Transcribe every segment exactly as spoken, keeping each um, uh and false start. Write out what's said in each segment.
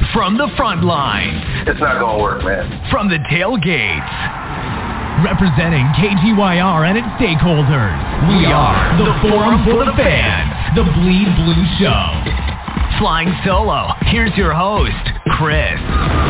From the front lines. It's not going to work, man. From the tailgates. Representing K G Y R and its stakeholders. We are the Forum for the Fans. The Bleed Blue Show. Flying solo. Here's your host, Chris.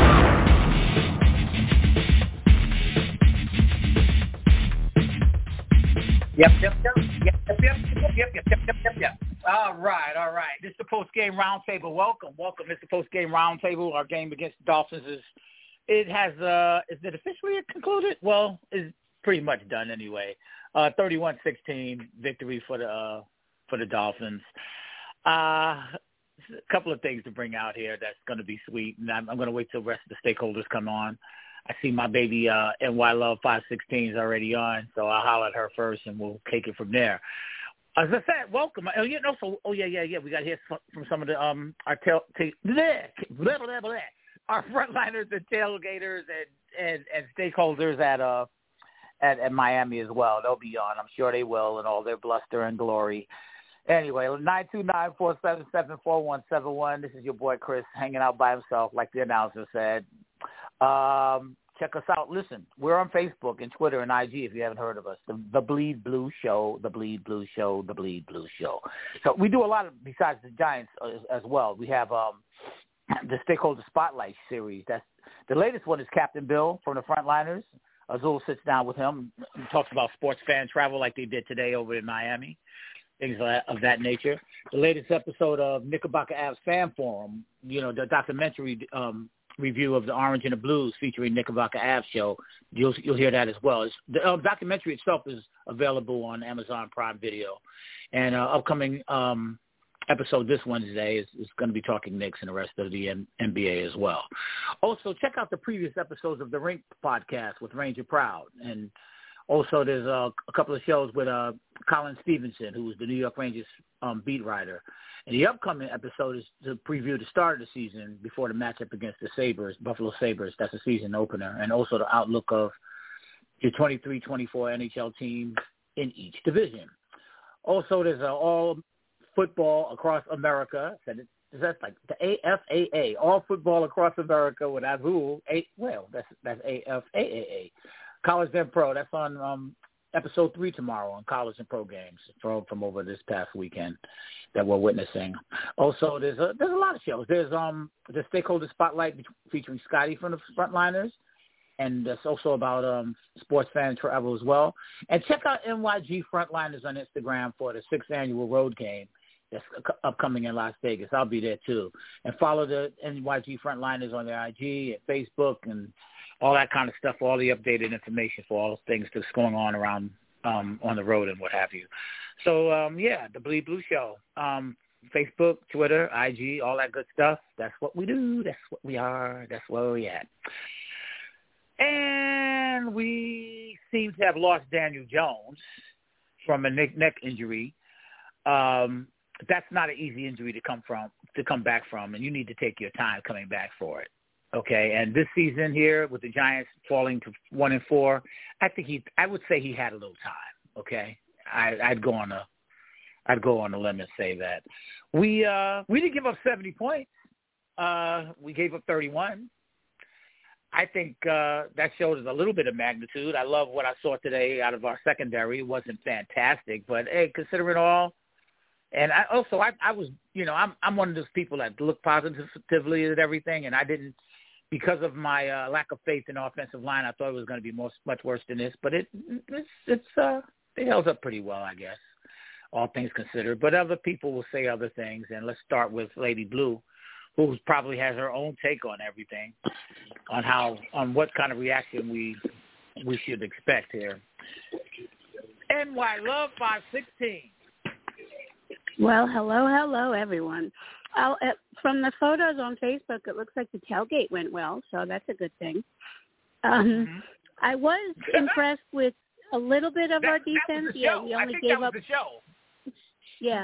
Yep, yep, yep, yep, yep, yep, yep, yep, yep, yep, yep, yep. All right, all right. This is the post-game roundtable. Welcome, welcome. This is the post-game roundtable. Our game against the Dolphins is, it has, uh, is it officially concluded? Well, it's pretty much done anyway. Uh, thirty-one sixteen victory for the, uh, for the Dolphins. Uh, a couple of things to bring out here that's going to be sweet, and I'm, I'm going to wait till the rest of the stakeholders come on. I see my baby uh, N Y Love five sixteen is already on, so I'll holler at her first, and we'll take it from there. As I said, welcome. Oh, yeah, no, so, oh, yeah, yeah, yeah. We got to hear from some of the um our tail, t- bleh, blah, blah, blah, our frontliners and tailgaters and, and, and stakeholders at uh at, at Miami as well. They'll be on. I'm sure they will, in all their bluster and glory. Anyway, nine two nine, four seven seven, four one seven one. This is your boy Chris hanging out by himself, like the announcer said. Um, check us out. Listen, we're on Facebook and Twitter and I G if you haven't heard of us. The, the Bleed Blue Show, The Bleed Blue Show, The Bleed Blue Show. So we do a lot of, besides the Giants as, as well. We have um, the Stakeholder Spotlight series. That's the latest one is Captain Bill from the Frontliners. Azul sits down with him and talks about sports fan travel like they did today over in Miami, things of that, of that nature. The latest episode of Knickerbocker Avs Fan Forum, you know, the documentary um, review of the Orange and the Blues featuring Knickerbocker Avs show. You'll you'll hear that as well. It's, the uh, documentary itself is available on Amazon Prime Video, and uh, upcoming um, episode this Wednesday is, is going to be talking Knicks and the rest of the N B A as well. Also, check out the previous episodes of the Rink podcast with Ranger Proud, and also there's uh, a couple of shows with uh, Colin Stevenson, who was the New York Rangers um, beat writer. And the upcoming episode is to preview the start of the season before the matchup against the Sabres, Buffalo Sabres. That's a season opener. And also the outlook of your twenty-three twenty-four N H L teams in each division. Also, there's uh, all football across America. Is that like the A F A A, all football across America with Azul. A, well, that's that's A F A A A. College and Pro. That's on um, episode three tomorrow on College and Pro games from from over this past weekend that we're witnessing. Also, there's a there's a lot of shows. There's um the Stakeholder Spotlight featuring Scotty from the Frontliners, and that's also about um sports fan travel as well. And check out N Y G Frontliners on Instagram for the sixth annual road game that's upcoming in Las Vegas. I'll be there too. And follow the N Y G Frontliners on their I G and Facebook and all that kind of stuff, all the updated information for all things that's going on around um, on the road and what have you. So, um, yeah, the Bleed Blue Show, um, Facebook, Twitter, I G, all that good stuff. That's what we do. That's what we are. That's where we at. And we seem to have lost Daniel Jones from a neck, neck injury. Um, that's not an easy injury to come from, to come back from, and you need to take your time coming back for it. Okay, and this season here with the Giants falling to one and four, I think he, I would say he had a little time. Okay, I, I'd go on a, I'd go on a limb and say that we uh, we didn't give up seventy points. Uh, we gave up thirty-one. I think uh, that shows a little bit of magnitude. I love what I saw today out of our secondary. It wasn't fantastic, but hey, considering all. And I also, I, I was, you know, I'm I'm one of those people that look positively at everything, and I didn't, because of my uh, lack of faith in the offensive line, I thought it was going to be most, much worse than this. But it it's it's uh, it held up pretty well, I guess, all things considered. But other people will say other things, and let's start with Lady Blue, who probably has her own take on everything, on how, on what kind of reaction we we should expect here. N Y Love five sixteen. Well, hello, hello, everyone. I'll, uh, from the photos on Facebook, it looks like the tailgate went well, so that's a good thing. Um, mm-hmm. I was impressed with a little bit of that, our defense. Yeah, we only gave up. The show. Yeah.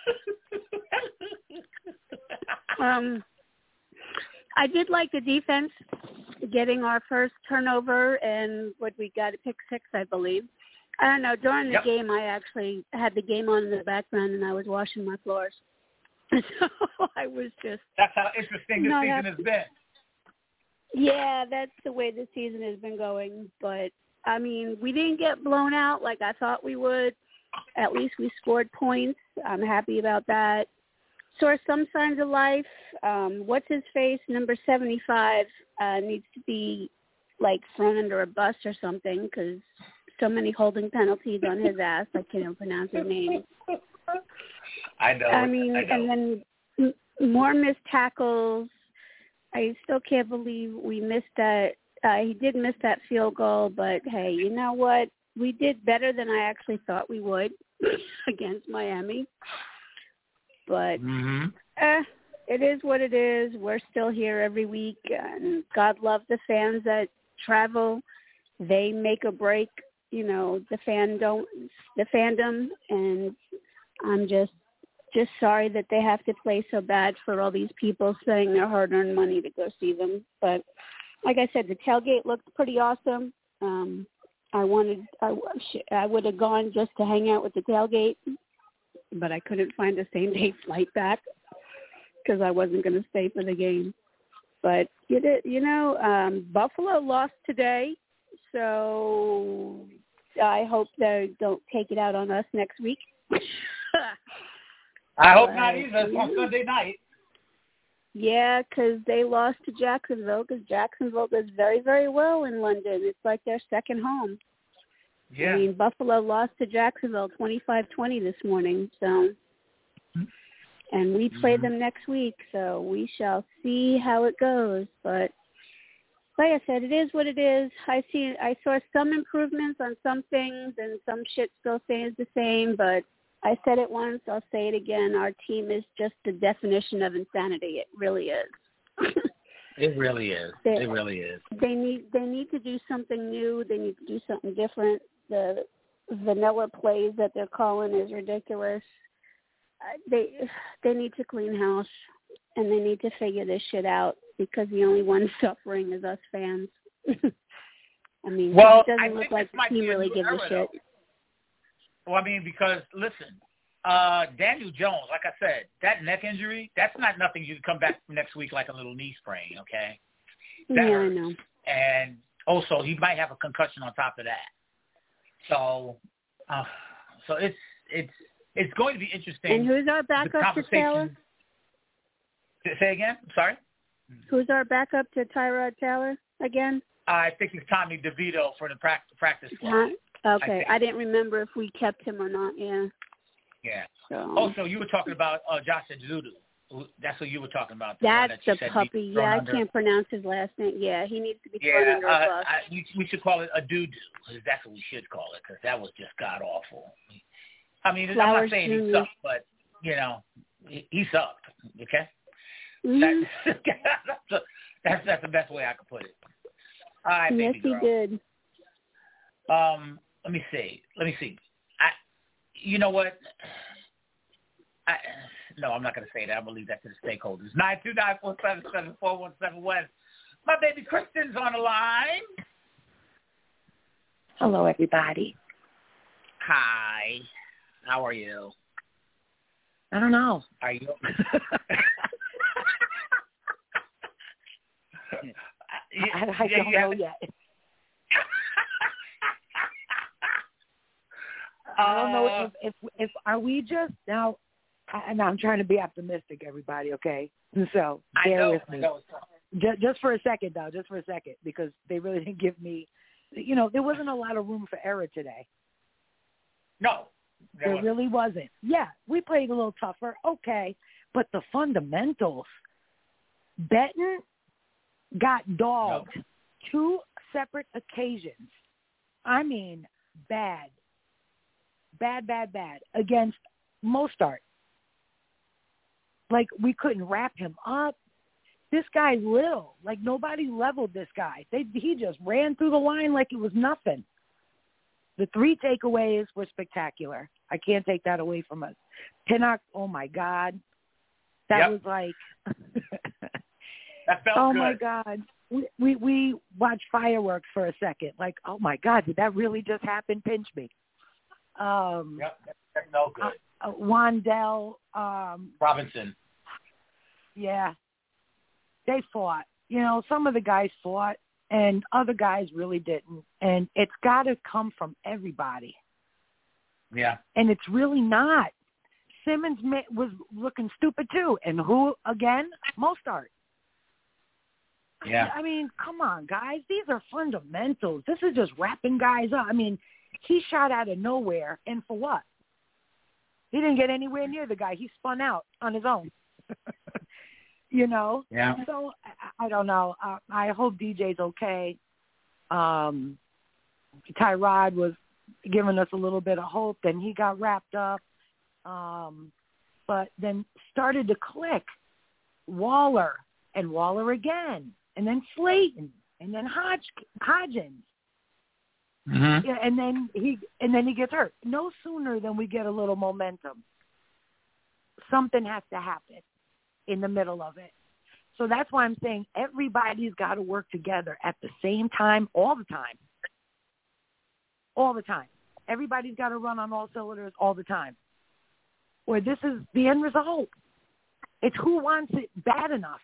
um, I did like the defense getting our first turnover and what we got at pick six, I believe. I don't know. During the yep. game, I actually had the game on in the background, and I was washing my floors. So I was just. That's how interesting this season happy. has been. Yeah, that's the way the season has been going. But, I mean, we didn't get blown out like I thought we would. At least we scored points. I'm happy about that. Saw some signs of life. Um, what's his face? Number seventy-five uh, needs to be, like, thrown under a bus or something because so many holding penalties on his ass. I can't even pronounce his name. I know. I mean, I know. and then m- more missed tackles. I still can't believe we missed that. Uh, he did miss that field goal, but, hey, you know what? We did better than I actually thought we would against Miami. But mm-hmm. eh, it is what it is. We're still here every week, and God love the fans that travel. They make or break, you know, the fandom, the fandom, and I'm just just sorry that they have to play so bad for all these people spending their hard-earned money to go see them. But like I said, the tailgate looked pretty awesome. Um, I wanted, I, I would have gone just to hang out with the tailgate, but I couldn't find a same-day flight back because I wasn't going to stay for the game. But, you, did, you know, um, Buffalo lost today, so I hope they don't take it out on us next week. I hope but, not either. It's on Sunday night. Yeah, because they lost to Jacksonville because Jacksonville does very, very well in London. It's like their second home. Yeah. I mean, Buffalo lost to Jacksonville twenty-five twenty this morning, so and we play mm-hmm. them next week, so we shall see how it goes. But like I said, it is what it is. I see. I saw some improvements on some things, and some shit still stays the same. But I said it once, I'll say it again. Our team is just the definition of insanity. It really is. It really is. They, it really is. They need. They need to do something new. They need to do something different. The vanilla plays that they're calling is ridiculous. Uh, they they need to clean house, and they need to figure this shit out because the only one suffering is us fans. I mean, well, it doesn't I look like the team really gives a shit. Though. Well, I mean, because, listen, uh, Daniel Jones, like I said, that neck injury, that's not nothing you can come back from next week like a little knee sprain, okay? That yeah, hurts. I know. And also, he might have a concussion on top of that. So, uh, so it's it's it's going to be interesting. And who's our backup to Taylor? Say again? I'm sorry? Who's our backup to Tyrod Taylor again? I think it's Tommy DeVito for the practice, practice squad. Huh? Okay. I, I didn't remember if we kept him or not, yeah. Yeah. So. Also, you were talking about uh, Josh Azudu. That's what you were talking about. The That's that the puppy. Yeah, under. I can't pronounce his last name. Yeah, he needs to be yeah, thrown under uh, a bus. I, we, we should call it a doo-doo. That's what we should call it because that was just god-awful. I mean, Flowers I'm not saying Junior he sucked, but, you know, he, he sucked, okay? Mm-hmm. That's, that's, that's the best way I could put it. All right, yes, baby he girl. did. Um, let me see. Let me see. I, you know what? I, no, I'm not going to say that. I'm going to leave that to the stakeholders. nine two nine, four seven seven, four one seven one. My baby Kristen's on the line. Hello, everybody. Hi. How are you? I don't know. Are you? I, I don't know yet. I don't know if, if if are we just now. And I'm trying to be optimistic, everybody. Okay, so bear know, with me. Just, just for a second, though, just for a second, because they really didn't give me. You know, there wasn't a lot of room for error today. No, there, there really wasn't. Yeah, we played a little tougher, okay, but the fundamentals. Benton got dogged no. two separate occasions. I mean, bad, bad, bad, bad against Mostert. Like, we couldn't wrap him up. This guy's little. Like, nobody leveled this guy. They, he just ran through the line like it was nothing. The three takeaways were spectacular. I can't take that away from us. Pinnock, oh, my God. That yep. was like that felt oh, good. my God. We, we we watched fireworks for a second. Like, oh, my God, did that really just happen? Pinch me. Um, yep, that's no good. uh, Wandell um, Robinson. Yeah, they fought. You know, some of the guys fought, and other guys really didn't. And it's got to come from everybody. Yeah. And it's really not. Simmons was looking stupid too. And who, again? Mostert. Yeah. I mean, come on, guys. These are fundamentals. This is just wrapping guys up. I mean, he shot out of nowhere, and for what? He didn't get anywhere near the guy. He spun out on his own. You know? Yeah. So, I, I don't know. Uh, I hope D J's okay. Um, Tyrod was giving us a little bit of hope, and he got wrapped up. Um, but then started to click. Waller, and Waller again, and then Slayton, and then Hodge, Hodgins. Mm-hmm. Yeah, and then he and then he gets hurt. No sooner than we get a little momentum, something has to happen in the middle of it. So that's why I'm saying everybody's got to work together at the same time, all the time. All the time. Everybody's got to run on all cylinders all the time. Or this is the end result. It's who wants it bad enough.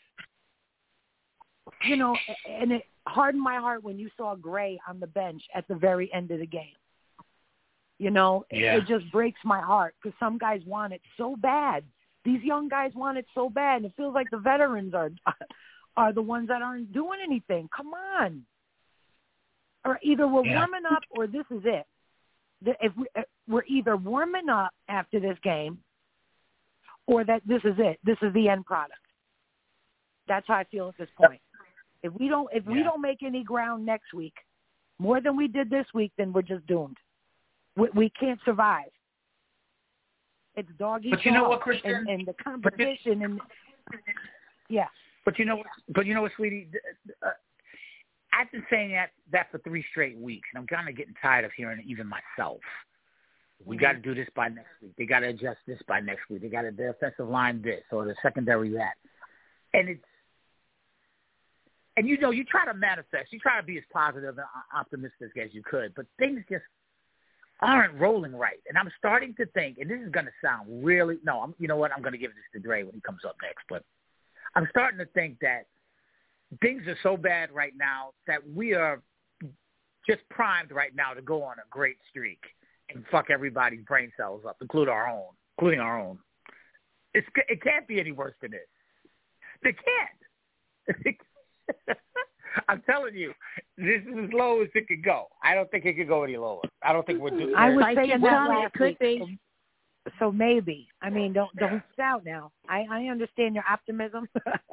You know, and it hardened my heart when you saw Gray on the bench at the very end of the game. You know, yeah. It just breaks my heart because some guys want it so bad. These young guys want it so bad, and it feels like the veterans are are the ones that aren't doing anything. Come on. Or either we're yeah. warming up or this is it. If we, we're either warming up after this game or that this is it. This is the end product. That's how I feel at this point. If we don't if yeah. we don't make any ground next week, more than we did this week, then we're just doomed. We, we can't survive. It's dog eat dog. But you know what, Christian? And, and the competition and yeah. But you know, but you know what, sweetie? Uh, I've been saying that that for three straight weeks, and I'm kind of getting tired of hearing it even myself. We mm-hmm. got to do this by next week. They got to adjust this by next week. They got to the offensive line this or the secondary that, and it's and you know you try to manifest, you try to be as positive and optimistic as you could, but things just aren't rolling right. And I'm starting to think, and this is going to sound really no, I'm you know what? I'm going to give this to Dre when he comes up next, but I'm starting to think that things are so bad right now that we are just primed right now to go on a great streak and fuck everybody's brain cells up, including our own, including our own. It's, it can't be any worse than this. It can't. I'm telling you, this is as low as it could go. I don't think it could go any lower. I don't think we're doing. I was like saying that last it could week. be. So maybe. I mean, don't don't shout now. I, I understand your optimism,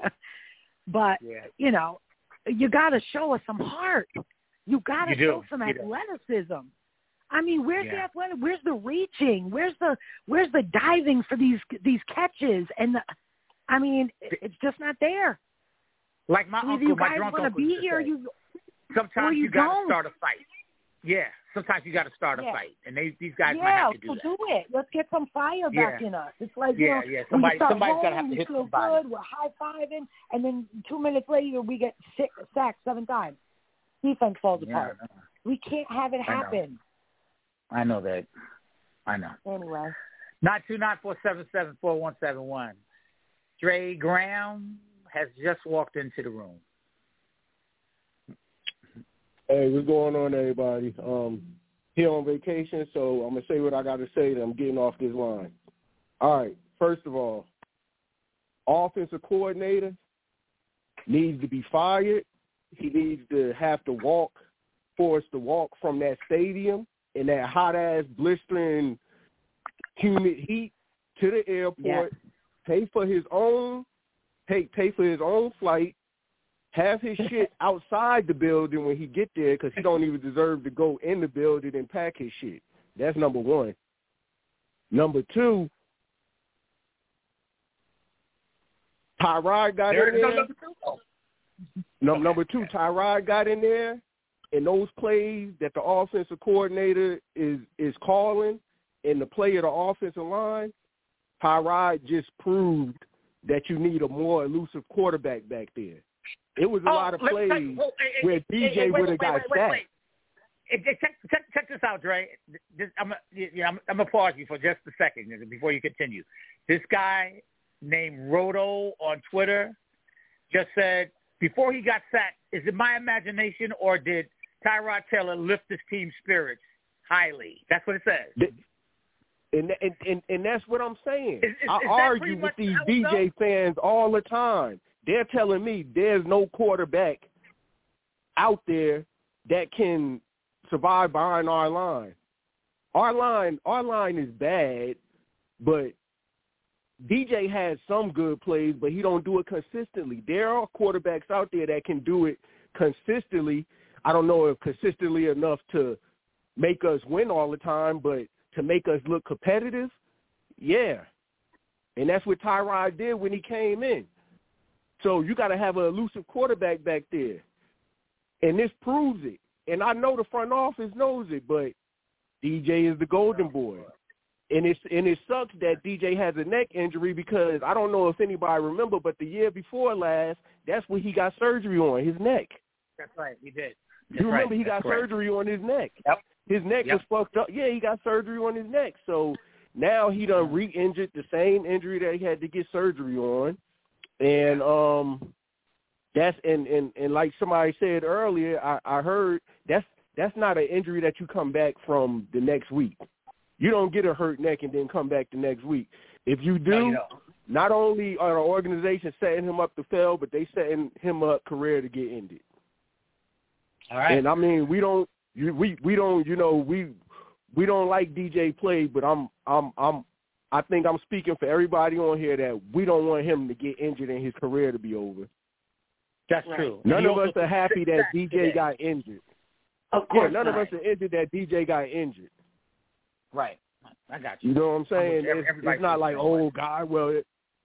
but yeah. you know, you got to show us some heart. You got to show some you athleticism. Do. I mean, where's yeah. the athletic? Where's the reaching? Where's the where's the diving for these these catches? And the, I mean, it's just not there. Like my Either uncle, you my guys drunk want to uncle be used to here, say, you sometimes you, you got to don't. start a fight. Yeah, sometimes you got to start a yeah. fight, and they these guys yeah, might have to do so that. do it. Let's get some fire back yeah. in us. It's like yeah, you know, yeah. Somebody, we start somebody's home, gotta have to we hit feel somebody. good, we're high fiving, and then two minutes later we get six, sacked seven times. Defense falls yeah, apart. We can't have it happen. I know, I know that. I know. Anyway, nine two nine four seven seven four one seven one. Dre Graham has just walked into the room. Hey, what's going on, everybody? Um, here on vacation, so I'm going to say what I got to say, then I'm getting off this line. All right, first of all, offensive coordinator needs to be fired. He needs to have to walk, forced to walk from that stadium in that hot-ass, blistering, humid heat to the airport, yeah. pay for his own, pay, pay for his own flight, have his shit outside the building when he get there because he don't even deserve to go in the building and pack his shit. That's number one. Number two, Tyrod got there in there. No, number two, Tyrod got in there, and those plays that the offensive coordinator is is calling and the play of the offensive line, Tyrod just proved that you need a more elusive quarterback back there. It was a oh, lot of plays you, oh, hey, where hey, D J hey, would have got wait, wait, sacked. wait. it, it, check, check, check this out, Dre. This, I'm, you know, I'm, I'm going to pause you for just a second before you continue. This guy named Roto on Twitter just said, before he got sacked, is it my imagination or did Tyrod Taylor lift his team's spirits highly? That's what it says. And and and, and that's what I'm saying. Is, is, I is argue with these D J fans all the time. They're telling me there's no quarterback out there that can survive behind our line. Our line, our line is bad, but D J has some good plays, but he don't do it consistently. There are quarterbacks out there that can do it consistently. I don't know if consistently enough to make us win all the time, but to make us look competitive, yeah. And that's what Tyrod did when he came in. So you got to have an elusive quarterback back there. And this proves it. And I know the front office knows it, but D J is the golden boy. And it's and it sucks that D J has a neck injury because I don't know if anybody remember, but the year before last, that's when he got surgery on his neck. That's right, he did. That's you remember right. he got That's surgery on his neck. Yep. His neck yep. was fucked up. Yeah, he got surgery on his neck. So now he done re-injured the same injury that he had to get surgery on. And um, that's and, and, and like somebody said earlier, I, I heard that's that's not an injury that you come back from the next week. You don't get a hurt neck and then come back the next week. If you do, no, you not only are the organization setting him up to fail, but they setting him up career to get ended. All right. And I mean, we don't, we we don't, you know, we we don't like D J play, but I'm I'm I'm I think I'm speaking for everybody on here that we don't want him to get injured and his career to be over. That's true. None of us are happy that D J today. got injured. Of course, yeah, none not. of us are injured that D J got injured. Right. I got you. You know what I'm saying? Every, it's, it's not like, oh, God, well, it,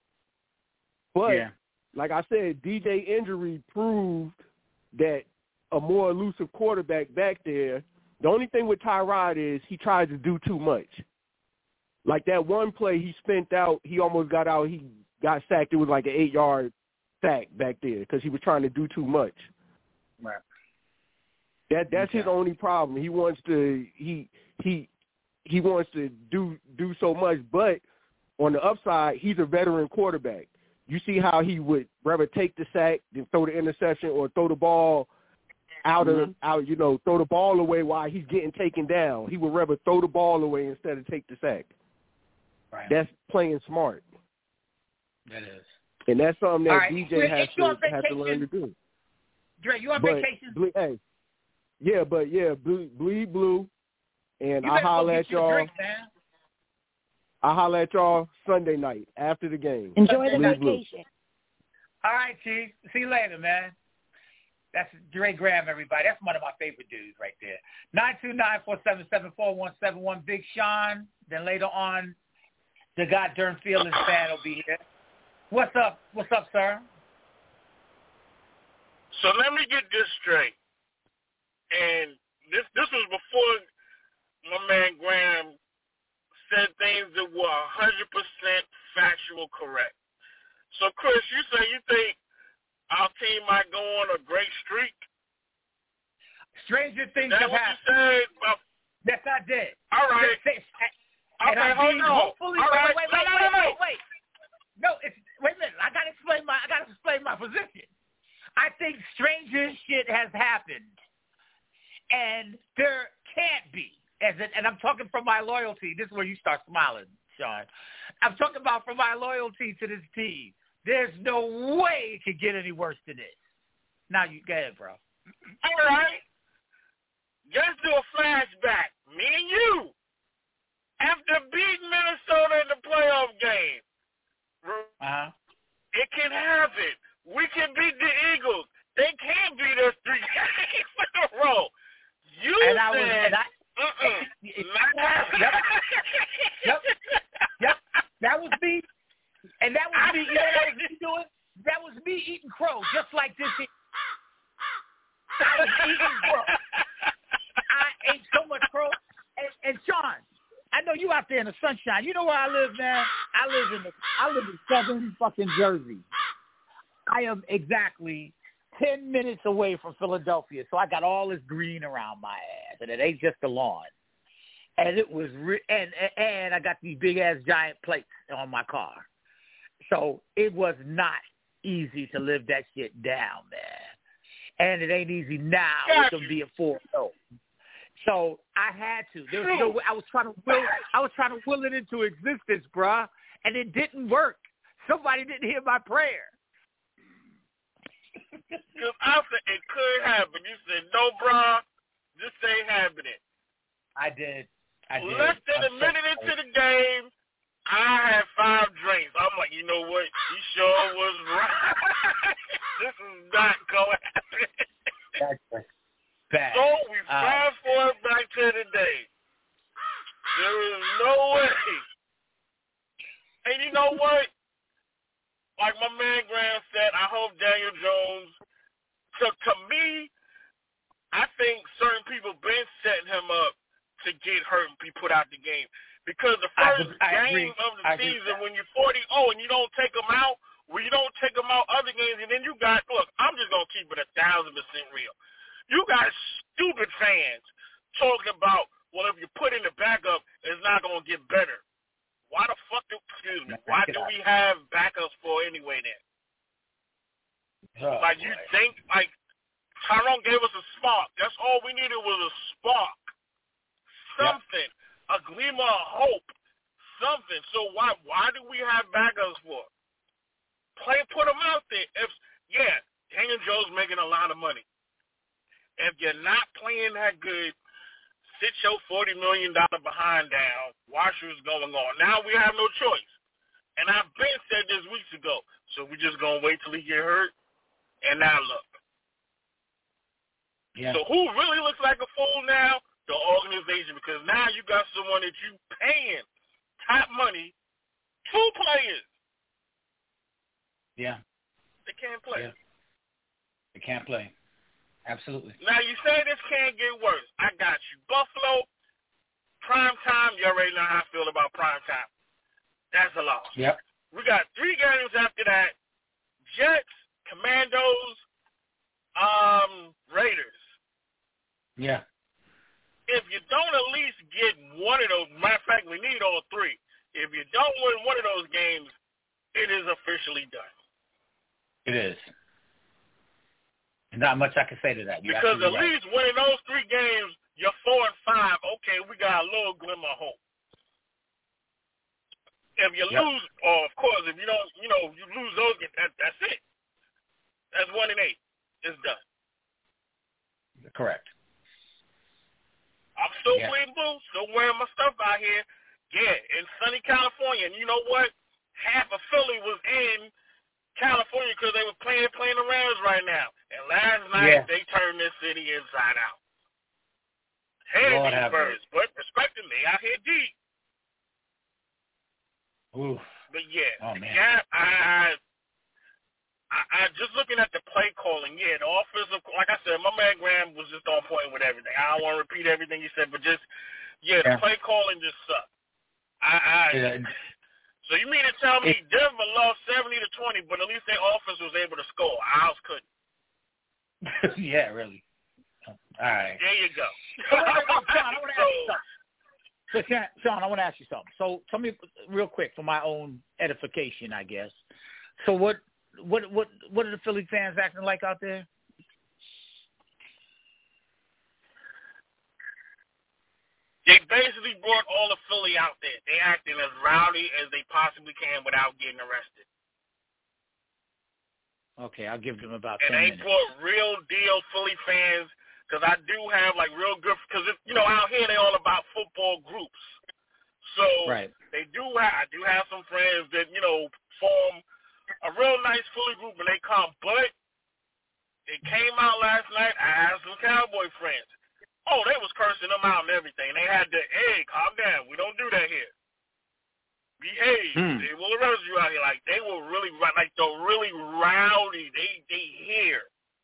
but yeah. like I said, D J injury proved that a more elusive quarterback back there, the only thing with Tyrod is he tries to do too much. Like that one play he spent out, he almost got out, he got sacked. It was like an eight-yard sack back there because he was trying to do too much. Right. That that's okay. his only problem. He wants to he he he wants to do do so much, but on the upside, he's a veteran quarterback. You see how he would rather take the sack than throw the interception or throw the ball out of mm-hmm. out, you know, throw the ball away while he's getting taken down. He would rather throw the ball away instead of take the sack. Right. That's playing smart. That is. And that's something that right. D J has to has to learn to do. Dre, you on but, vacation? Ble- hey, yeah, but yeah, ble- bleed blue, and you I holler at y'all. Drink, I holler at y'all Sunday night after the game. Enjoy the bleed vacation. Blue. All right, Chief. See you later, man. That's Dre Graham, everybody. That's one of my favorite dudes right there. nine two nine, four seven seven, four one seven one, Big Sean. Then later on, the goddamn Fearless Band will be here. What's up? What's up, sir? So let me get this straight. And this this was before my man Graham said things that were one hundred percent factual correct. So, Chris, you say you think our team might go on a great streak? Stranger things That's have what happened. You said about... Yes, I did. All right. And okay, I hold mean, on. hopefully, All wait, right. wait, no, wait, no, wait, no, wait, wait. No, it's wait a minute. I gotta explain my. I gotta explain my position. I think stranger shit has happened, and there can't be. As it, and I'm talking from my loyalty. This is where you start smiling, Sean. I'm talking about from my loyalty to this team. There's no way it could get any worse than this. Now you go ahead, bro. All right. Just do a flashback. Me and you, after beating Minnesota in the playoff game, uh-huh. it can happen. We can beat the Eagles. They can't beat us three games in a row. You and said, I was, and I, uh-uh, it, not happening. Yep. Yep. Yep. That was me. And that was me. You know what that was me doing? That was me eating crow, just like this. I was eating crow. I ate so much crow. And, and Sean, I know you out there in the sunshine. You know where I live, man? I live in the I live in southern fucking Jersey. I am exactly ten minutes away from Philadelphia, so I got all this green around my ass. and it ain't just the lawn. And it was, re- and and I got these big ass giant plates on my car, so it was not easy to live that shit down, man. And it ain't easy now with them being four oh. So I had to. There was no way. I was trying to will. I was trying to will it into existence, bruh, and it didn't work. Somebody didn't hear my prayer. Because I said it could happen. You said no, bruh. This ain't happening. I did. I did. Less than I'm a minute so into the game, I had five drinks. I'm like, you know what? You sure was right. This is not going to happen. That's bad. So we uh, fast forward back to today. There is no way. And you know what? Like my man Graham said, I hope Daniel Jones, to, to me, I think certain people been setting him up to get hurt and be put out the game. Because the first I, I game agree. of the I season, when you're forty oh and you don't take them out, when you don't take them out other games, and then you got, look, I'm just going to keep it a thousand percent real. You got stupid fans talking about, well, if you put in the backup, it's not going to get better. Why the fuck do, excuse me, why do we have backups for anyway then? Oh, like, boy. You think, like, Tyrone gave us a spark. That's all we needed was a spark. Something. Yep. A gleam of hope. Something. So why why do we have backups for? Play, put them out there. If Yeah, Daniel Jones making a lot of money. If you're not playing that good, sit your forty million dollars behind down. Watch what's going on. Now we have no choice. And I've been said this weeks ago. So we just going to wait till he get hurt. And now look. Yeah. So who really looks like a fool now? The organization. Because now you got someone that you paying top money, two players. Yeah. They can't play. Yeah. They can't play. Absolutely. Now, you say this can't get worse. I got you. Buffalo, prime time, you already know how I feel about prime time. That's a loss. Yep. We got three games after that. Jets, Commandos, um, Raiders. Yeah. If you don't at least get one of those, matter of fact, we need all three. If you don't win one of those games, it is officially done. It is. Not much I can say to that. You because at right. least winning those three games, you're four and five. Okay, we got a little glimmer of hope. If you yep. lose, or of course, if you don't, you know, you lose those, that, that's it. That's one and eight. It's done. Correct. I'm still yeah. playing blue, still wearing my stuff out here. Yeah, in sunny California. And you know what? Half of Philly was in California because they were playing playing the Rams right now. And last night, yeah. they turned this city inside out. Hey, these birds, but respecting me out here deep. Oof. But yeah, oh, man. yeah, I, I, I just looking at the play calling. Yeah, the offensive, like I said, my man Graham was just on point with everything. I don't want to repeat everything he said, but just yeah, the yeah. play calling just sucked. I, I yeah. So you mean to tell me it, Denver lost seventy to twenty, but at least their offense was able to score? Ours couldn't. Yeah, really. All right. There you go. Sean, I want to ask you something. So, Sean, I want to ask you something. So, tell me real quick for my own edification, I guess. So, what, what, what, what are the Philly fans acting like out there? They basically brought all of Philly out there. They acting as rowdy as they possibly can without getting arrested. Okay, I'll give them about and ten they minutes. brought real deal Philly fans, because I do have like real good, because you know out here they all about football groups. So right. they do have, I do have some friends that you know form a real nice Philly group when they come. But it came out last night. I had some Cowboy friends. Oh, they was cursing them out and everything. They had the, hey, calm down. We don't do that here. Behave. Hmm. They will arrest you out here. Like, they were really, like, the really rowdy. They, they hear.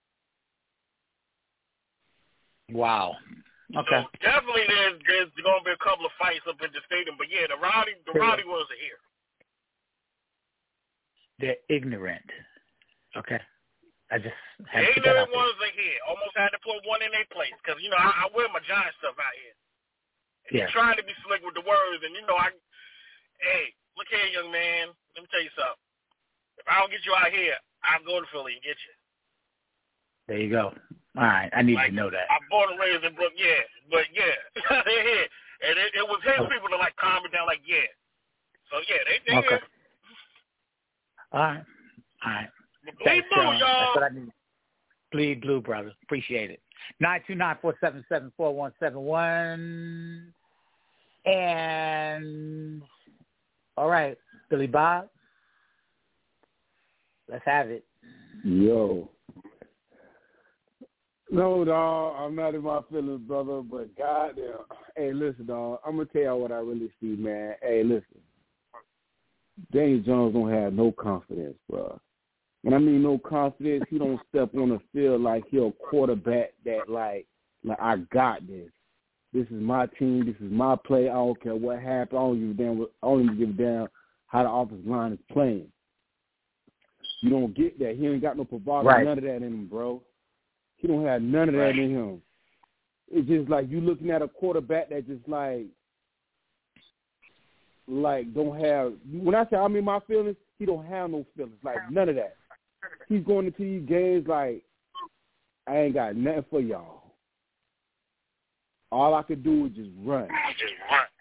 Wow. Okay. So definitely there's, there's going to be a couple of fights up in the stadium. But, yeah, the rowdy, the rowdy ones are here. They're ignorant. Okay. I just had to put that out there. Ones are here. Almost had to put one in their place because, you know, I, I wear my Giant stuff out here. And yeah. You're trying to be slick with the words, and, you know, I, hey, look here, young man. Let me tell you something. If I don't get you out here, I'll go to Philly and get you. There you go. All right. I need like, to know that. I'm born and raised in Brook, yeah. But, yeah, they're here. And it, it was his okay. people to, like, calm it down, like, yeah. So, yeah, they, they're okay. here. All right. All right. Bleed Thanks, blue, y'all. y'all. That's what I need. Bleed blue, brother. Appreciate it. nine two nine, four seven seven, four one seven one. And, all right, Billy Bob, let's have it. Yo. No, dog, I'm not in my feelings, brother, but goddamn. Hey, listen, dog, I'm going to tell y'all what I really see, man. Hey, listen. Daniel Jones don't have no confidence, bro. And I mean no confidence, he don't step on the field like he'll quarterback that, like, like I got this. This is my team. This is my play. I don't care what happens. I don't give a damn. I don't even give a damn how the offensive line is playing. You don't get that. He ain't got no bravado, right. none of that in him, bro. He don't have none of that right. in him. It's just like you looking at a quarterback that just like, like don't have. When I say I'm in my feelings, he don't have no feelings. Like none of that. He's going into these games like I ain't got nothing for y'all. All I could do is just run. Just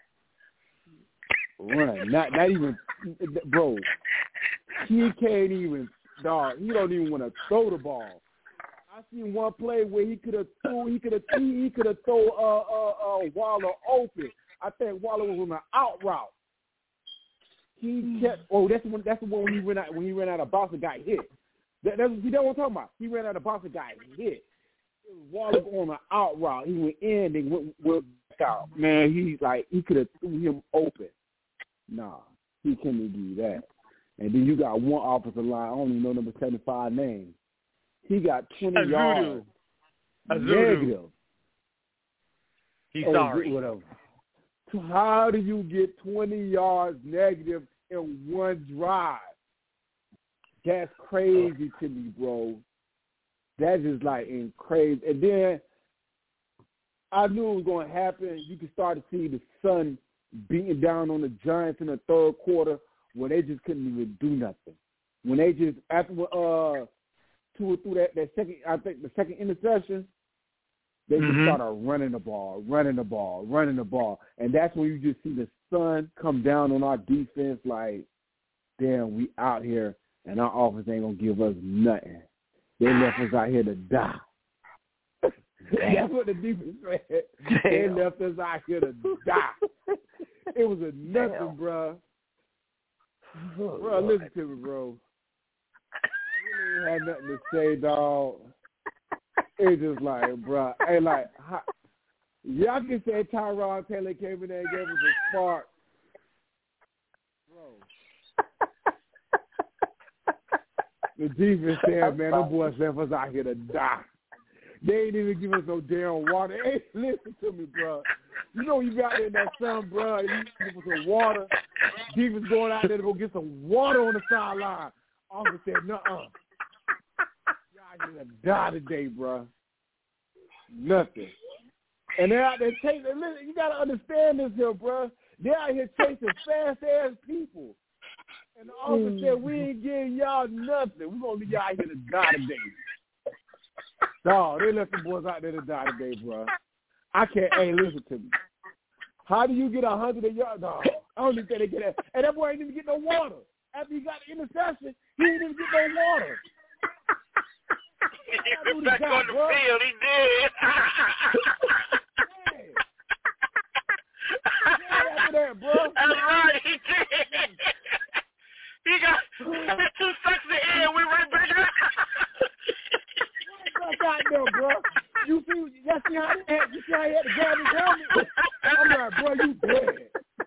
run. Run. Not not even, bro. He can't even, dog. He don't even want to throw the ball. I seen one play where he could have threw, he could have he could have throw uh uh uh Waller open. I think Waller was on the out route. He kept. Oh, that's the one. That's the one when he ran out when he ran out of bounds and got hit. That, that's you know what I'm talking about. He ran out of bounds and got hit. Waller on the out route. He went in and went, went back out. Man, he like he could have threw him open. Nah, he couldn't do that. And then you got one offensive line. I don't even know number seventy-five name. He got twenty Azudu. yards Azudu. negative. He's oh, sorry. Whatever. So how do you get twenty yards negative in one drive? That's crazy to me, bro. That's just like in crazy. And then I knew it was going to happen. You could start to see the sun beating down on the Giants in the third quarter where they just couldn't even do nothing. When they just, after uh, two or through that, that second, I think the second interception, they just mm-hmm. started running the ball, running the ball, running the ball. And that's when you just see the sun come down on our defense like, damn, we out here and our offense ain't going to give us nothing. They left us out here to die. That's what the defense said. They left us out here to die. It was a nothing, Damn. bro. Oh, bro, Lord. Listen to me, bro. I really ain't had nothing to say, dog. It's just like, bro, hey, like, how, y'all can say Tyrod Taylor came in there and gave us a spark. Bro. The defense said, man, them boys left us out here to die. They ain't even give us no damn water. Hey, listen to me, bro. You know you got in that sun, bro, and you give us some water. Defense going out there to go get some water on the sideline. Officer said, nuh-uh. Y'all here to die today, bro. Nothing. And they're out there chasing. Listen, you got to understand this here, bro. They're out here chasing fast-ass people. And the officer said, we ain't giving y'all nothing. We're going to leave y'all here to die today. Dog, they left the boys out there to die today, bro. I can't, hey, listen to me. How do you get a hundred yards? Dog, I don't even think they get that. And that boy ain't even get no water. After he got the interception, he didn't even get no water. He was back got, on the bro. field, he did. yeah. Yeah, after that, bro. That's right, he did. He got, he got two sucks in the air, we right back out. Out there, bro. You see, you see how he had, you see how he had to grab his helmet? I'm like, bro, you dead.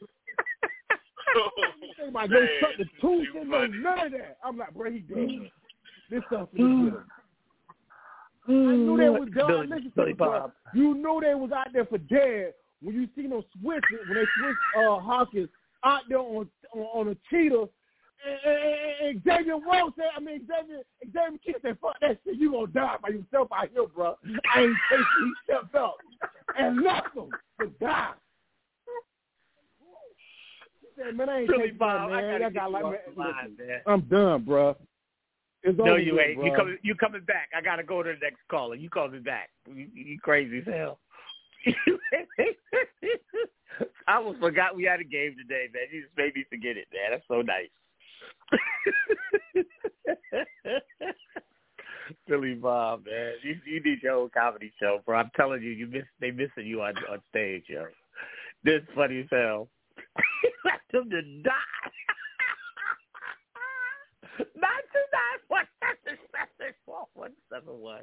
They might go suck the tooth and no none of that. I'm like, bro, he dead. This stuff is good. I knew they was done. Listen to me, bro. You know they was out there for dead when you see them switch it, when they switch uh, Hawkins out there on, on on a cheetah and Xavier Rose said, I mean, Xavier, Xavier Kidd said, fuck that shit, you gonna die by yourself out here, bro. I ain't taking he stepped up and left him to die. He said, man, I ain't Billy taking Bob, that, man. I I got like, man, line, listen, man. I'm done, bro. It's No, over you with, ain't. bro. You coming? You coming back? I gotta go to the next caller. You call me back. You, you crazy as hell. I almost forgot we had a game today, man. You just made me forget it, man. That's so nice. Billy Bob, man. You, you need your own comedy show, bro. I'm telling you, you miss they missing you on, on stage, yo. This funny as hell. Left him to die. Nine two nine one seven seven four one seven one.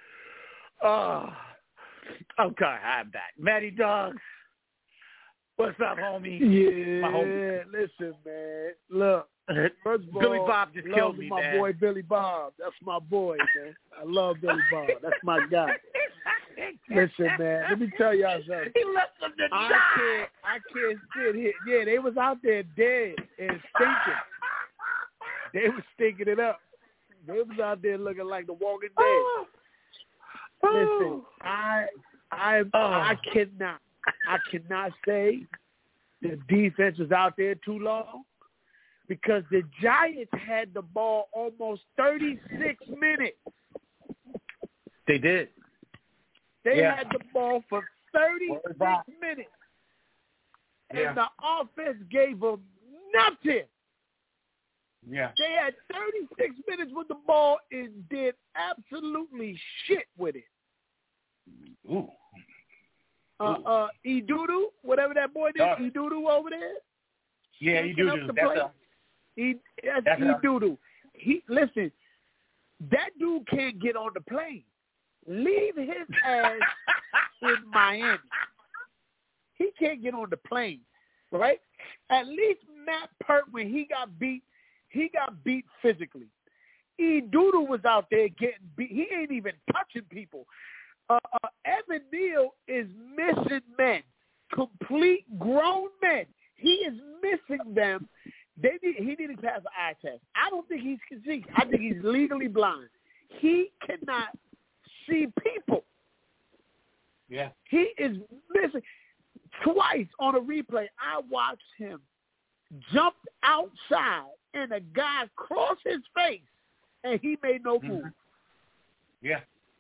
Oh, okay, I'm back. Matty Dogs, what's up, homie? Yeah, my homie. Listen, man. Look, first of all, Billy Bob just love killed me, my man. boy Billy Bob. That's my boy, man. I love Billy Bob. That's my guy. Listen, man. Let me tell y'all something. He left them to I die. can't. I can't sit here. Yeah, they was out there dead and stinking. They was stinking it up. They was out there looking like the Walking Dead. Oh. Listen, I, I, Oh. I cannot. I cannot say the defense was out there too long because the Giants had the ball almost thirty-six minutes. They did. They Yeah. had the ball for thirty-six minutes. And Yeah. the offense gave them nothing. Yeah. They had thirty-six minutes with the ball and did absolutely shit with it. Ooh. Uh, uh, Edudu, whatever that boy did, Uh, Edudu over there. Yeah, you do. Up do. the That's plate. a, He, that's That's a- Edudu. He listen. That dude can't get on the plane. Leave his ass in Miami. He can't get on the plane, right? At least Matt Pert, when he got beat, he got beat physically. Edudu was out there getting beat. He ain't even touching people. Uh, uh, Evan Neal is missing men, complete grown men. He is missing them. They need, he needed to pass an eye test. I don't think he can see. I think he's legally blind. He cannot see people. yeah. He is missing. Twice on a replay, I watched him jump outside and a guy crossed his face and he made no move. Mm-hmm. Yeah.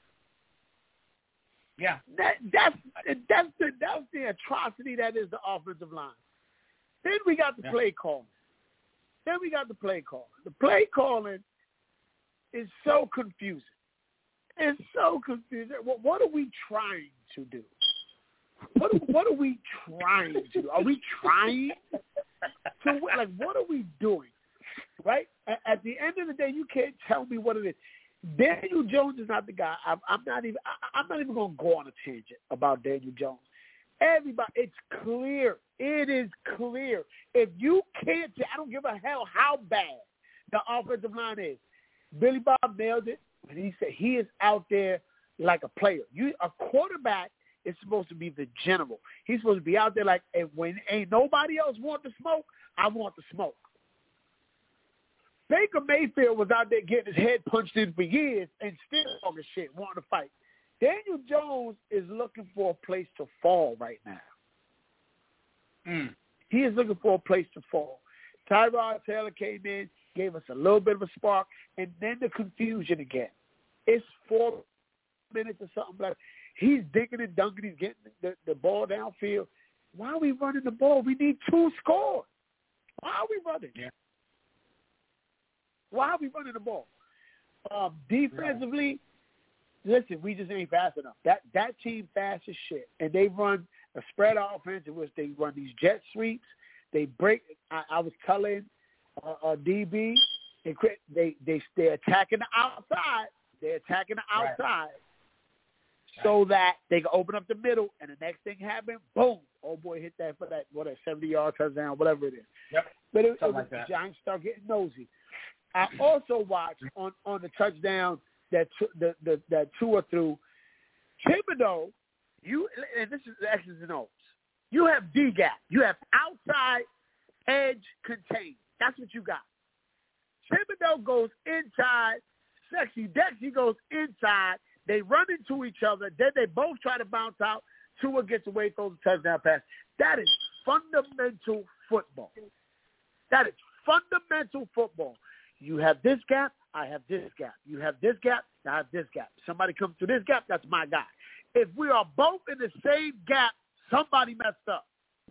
Yeah. That that's that's the that's the atrocity that is the offensive line. Then we got the Yeah. play calling. Then we got the play calling. The play calling is so confusing. It's so confusing. What, what are we trying to do? What what are we trying to do? Are we trying to like what are we doing? Right? At, at the end of the day, you can't tell me what it is. Daniel Jones is not the guy. I'm, I'm not even. I, I'm not even going to go on a tangent about Daniel Jones. Everybody, it's clear. It is clear. If you can't, I don't give a hell how bad the offensive line is. Billy Bob nailed it when he said he is out there like a player. You, a quarterback is supposed to be the general. He's supposed to be out there like, and when ain't nobody else want the smoke, I want the smoke. Baker Mayfield was out there getting his head punched in for years and still talking shit, wanting to fight. Daniel Jones is looking for a place to fall right now. Mm. He is looking for a place to fall. Tyrod Taylor came in, gave us a little bit of a spark, and then the confusion again. It's four minutes or something like that. He's dinking and dunking. He's getting the, the ball downfield. Why are we running the ball? We need two scores. Why are we running? Yeah. Why are we running the ball? Um, defensively, listen, we just ain't fast enough. That that team fast as shit, and they run a spread offense in which they run these jet sweeps. They break. I, I was telling uh, uh, D B, they quit. They they they're attacking the outside. They're attacking the outside, right. So right. that they can open up the middle, and the next thing happened, boom! Oh boy, hit that for that what a seventy yard touchdown, whatever it is. Yep. But it, it was like that. the Giants start getting nosy. I also watched on, on the touchdown that the, the that Tua threw. Thibodeau, you and this is the X's and O's. You have D gap. You have outside edge contained. That's what you got. Thibodeau goes inside. Sexy Dexy goes inside. They run into each other. Then they both try to bounce out. Tua gets away, throws a touchdown pass. That is fundamental football. That is fundamental football. You have this gap, I have this gap. You have this gap, I have this gap. Somebody comes to this gap, that's my guy. If we are both in the same gap, somebody messed up.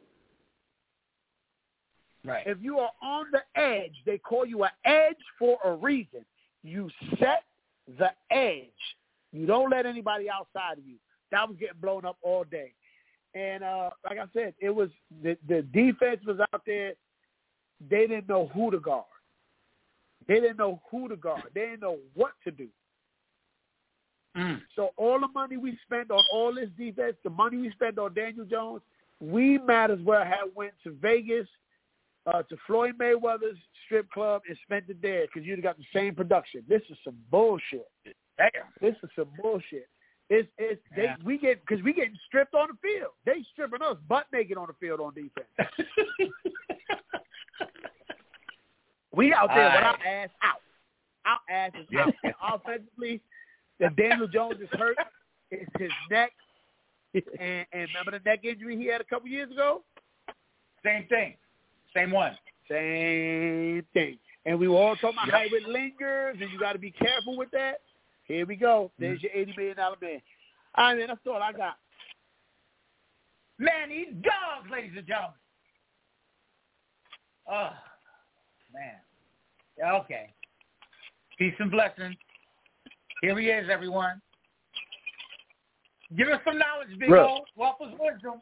Right. If you are on the edge, they call you an edge for a reason. You set the edge. You don't let anybody outside of you. That was getting blown up all day. And uh, like I said, it was the, the defense was out there. They didn't know who to guard. They didn't know who to guard. They didn't know what to do. Mm. So all the money we spent on all this defense, the money we spent on Daniel Jones, we might as well have went to Vegas, uh, to Floyd Mayweather's strip club and spent it there because you'd have got the same production. This is some bullshit. Damn. This is some bullshit. It's it's yeah. they we get because we getting stripped on the field. They stripping us butt naked on the field on defense. We out there All with right. our ass out. Our ass is out. And offensively, that Daniel Jones is hurt. It's his neck. And, and remember the neck injury he had a couple years ago? Same thing. Same one. Same thing. And we were all talking about Yep. how it lingers, and you got to be careful with that. Here we go. There's Mm-hmm. your eighty million dollars man. All right, man, that's all I got. Man, these dogs, ladies and gentlemen. Oh, man. Yeah, okay. Peace and blessings. Here he is, everyone. Give us some knowledge, Big Bruh. O. Waffles wisdom.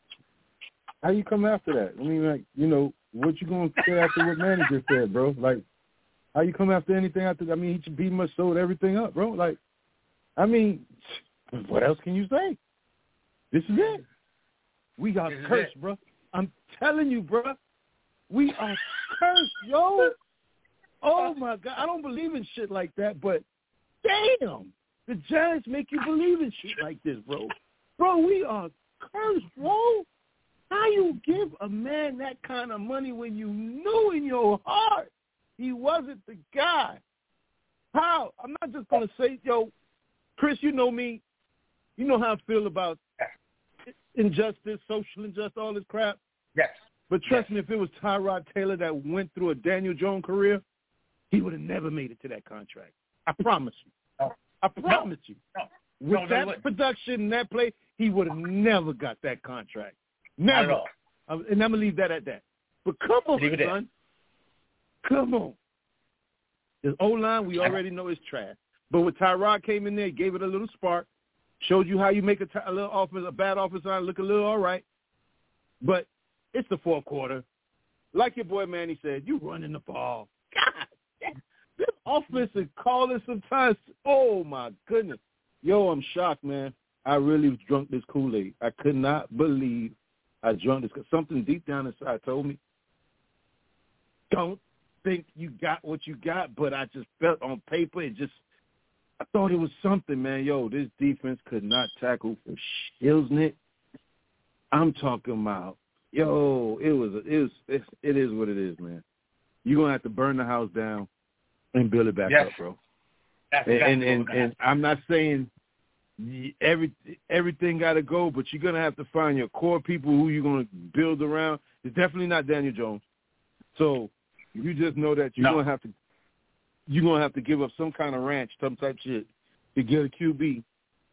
How you come after that? I mean, like, you know, what you going to say after what Manny just said, bro? Like, how you come after anything after? I mean, he should pretty much sold everything up, bro. Like, I mean, what else can you say? This is it. We are This is cursed, it. bro. I'm telling you, bro. We are cursed, yo. Oh, my God. I don't believe in shit like that, but damn. The Giants make you believe in shit like this, bro. Bro, we are cursed, bro. How you give a man that kind of money when you knew in your heart he wasn't the guy? How? I'm not just going to say, yo, Chris, you know me. You know how I feel about injustice, social injustice, all this crap. Yes. But trust yes. me, if it was Tyrod Taylor that went through a Daniel Jones career, he would have never made it to that contract. I promise you. No. I promise no. you. No. With no, no, that wouldn't. production, that play, he would have never got that contract. Not at Never. all. Um, and I'm going to leave that at that. But come on, Leave it son. Come on. The O-line, we already know is trash. But when Tyrod came in there, he gave it a little spark, showed you how you make a, t- a little offense, a bad offense line look a little all right. But it's the fourth quarter. Like your boy Manny said, you running the ball. God, this offensive calling sometimes, oh, my goodness. Yo, I'm shocked, man. I really drunk this Kool-Aid. I could not believe I drunk this. Cause something deep down inside told me, don't think you got what you got, but I just felt on paper, it just, I thought it was something, man. Yo, this defense could not tackle for Shilsnick. I'm talking about, yo, it was, it was, it, it is what it is, man. You're going to have to burn the house down and build it back Yes. up, bro. That's And, exactly and, and, what we're gonna and I'm not saying every everything got to go, but you're going to have to find your core people who you're going to build around. It's definitely not Daniel Jones. So you just know that you're No. going to have to you're going to have to give up some kind of ranch, some type of shit to get a Q B.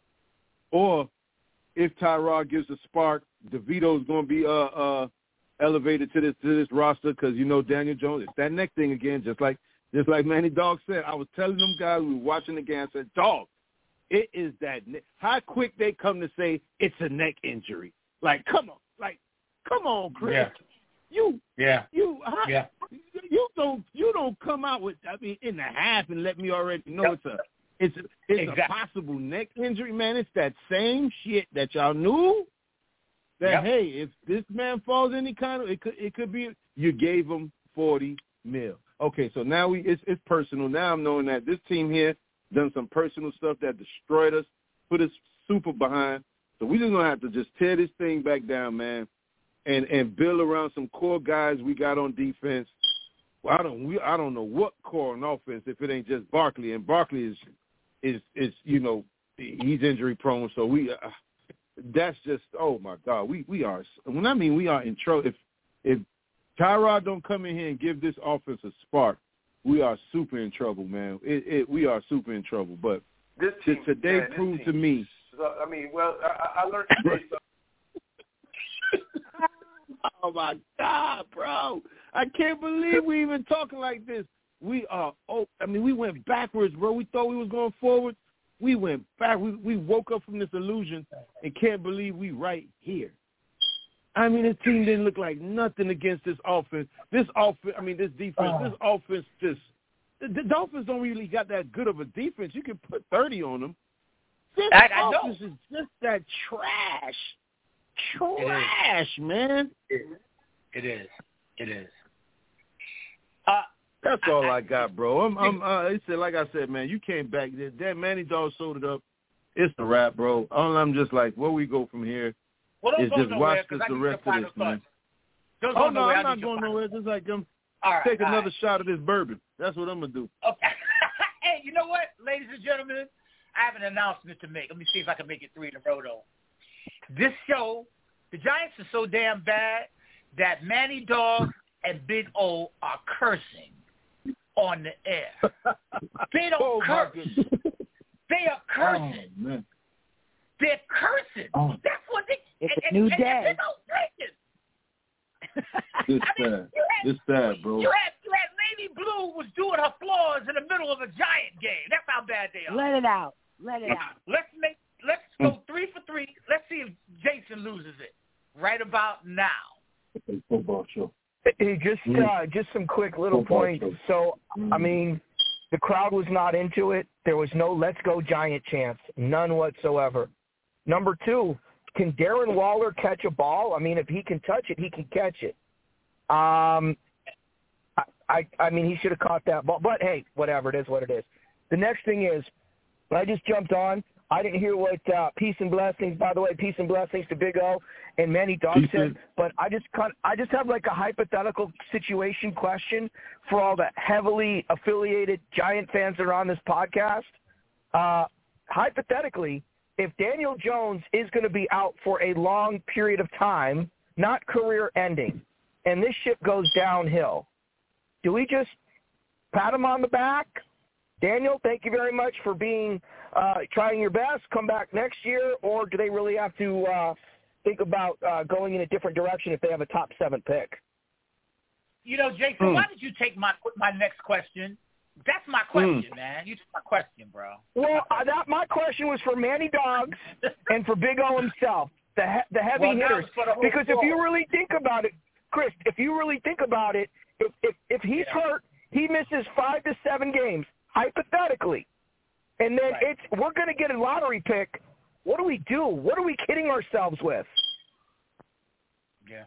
Or if Tyrod gives a spark, DeVito's going to be uh, uh, elevated to this to this roster because you know Daniel Jones. It's that neck thing again, just like just like Manny Dog said. I was telling them guys, we were watching the game, I said, dog, it is that neck. How quick they come to say it's a neck injury. Like, come on. Like, come on, Chris. Yeah. You, Yeah. you, how, Yeah. you don't, you don't come out with, I mean, in the half and let me already know Yep. it's a, it's, a, it's Exactly. a possible neck injury, man. It's that same shit that y'all knew. That Yep. hey, if this man falls any kind of, it could, it could be you gave him forty mil. Okay, so now we, it's, it's personal. Now I'm knowing that this team here done some personal stuff that destroyed us, put us super behind. So we're just gonna have to just tear this thing back down, man, and and build around some core guys we got on defense. I don't we I don't know what core on offense if it ain't just Barkley, and Barkley is is is you know he's injury prone, so we uh, that's just oh my God, we we are when I mean we are in trouble if if Tyrod don't come in here and give this offense a spark, we are super in trouble, man. It, it we are super in trouble, but this team, today man, proved team, to me. I mean, well, I, I learned today something. Oh, my God, bro. I can't believe we even talking like this. We are, oh, I mean, we went backwards, bro. We thought we was going forward. We went back. We, we woke up from this illusion and can't believe we right here. I mean, this team didn't look like nothing against this offense. This offense, I mean, this defense, this offense just, the, the Dolphins don't really got that good of a defense. You can put thirty on them. This I, I offense know. is just that trash. Trash, it man. It, it is. It is. Uh, That's all I, I got, bro. I'm, I'm. Uh, it said, like I said, man, you came back. That Manny Dog sold it up. It's the wrap, bro. I'm just like, where we go from here well, don't is go just nowhere, watch this I the need rest your of this, final man. Don't go Oh no, nowhere. I'm not going nowhere. Just like them. All right, take all another right. shot of this bourbon. That's what I'm gonna do. Okay. Hey, you know what, ladies and gentlemen? I have an announcement to make. Let me see if I can make it three in a row, though. This show, the Giants are so damn bad that Manny Dog and Big O are cursing on the air. They don't oh, curse. They are cursing. Oh, man. They're cursing. Oh. That's what they. It's and, a new and, day. And outrageous. This I mean, sad. you had, This sad, bro. You had, you had Lady Blue was doing her floors in the middle of a Giant game. That's how bad they are. Let it out. Let it out. Let's make. Let's go three for three. Let's see if Jason loses it right about now. Football show. Hey, just uh, just some quick little points. So, I mean, the crowd was not into it. There was no "Let's go Giant" chance, none whatsoever. Number two, can Darren Waller catch a ball? I mean, if he can touch it, he can catch it. Um, I I, I mean, he should have caught that ball. But hey, whatever, it is what it is. The next thing is, I just jumped on. I didn't hear what uh, peace and blessings. By the way, peace and blessings to Big O and Manny Dog Peace said. in. But I just kind I just have like a hypothetical situation question for all the heavily affiliated Giant fans that are on this podcast. Uh, hypothetically, if Daniel Jones is going to be out for a long period of time, not career ending, and this ship goes downhill, do we just pat him on the back? Daniel, thank you very much for being uh, trying your best. Come back next year, or do they really have to uh, think about uh, going in a different direction if they have a top seven pick? You know, Jason, mm. why did you take my my next question? That's my question, mm. man. You took my question, bro. Well, uh, that my question was for Manny Dogs and for Big O himself, the he- the heavy well, hitters. Because floor. if you really think about it, Chris, if you really think about it, if if, if he's yeah. hurt, he misses five to seven games. Hypothetically, and then right. it's we're going to get a lottery pick. What do we do? What are we kidding ourselves with? Yeah.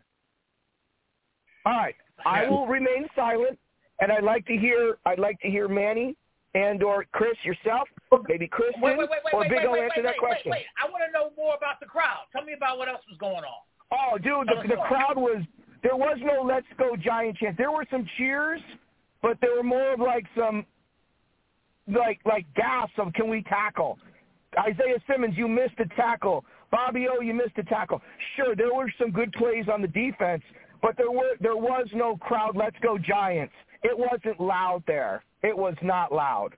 All right, yeah. I will remain silent, and I'd like to hear I'd like to hear Manny and or Chris yourself, maybe Kristen wait, wait, wait, wait, or wait, Big wait, O wait, answer wait, that wait, question. Wait, wait. I want to know more about the crowd. Tell me about what else was going on. Oh, dude, the, the crowd was there was no "Let's go Giant" chant. There were some cheers, but there were more of like some. Like like gasps of can we tackle? Isaiah Simmons, you missed a tackle. Bobby O, you missed a tackle. Sure, there were some good plays on the defense, but there were there was no crowd. Let's go Giants. It wasn't loud there. It was not loud.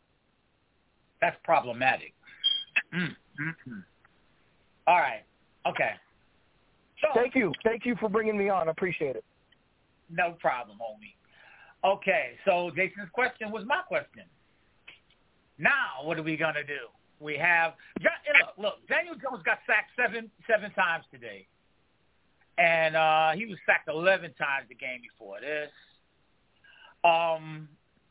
That's problematic. Mm-hmm. All right. Okay. So, Thank you. Thank you for bringing me on. I appreciate it. No problem, homie. Okay, so Jason's question was my question. Now, what are we going to do? We have look, look, Daniel Jones got sacked seven seven times today. And uh, he was sacked eleven times the game before this. Um,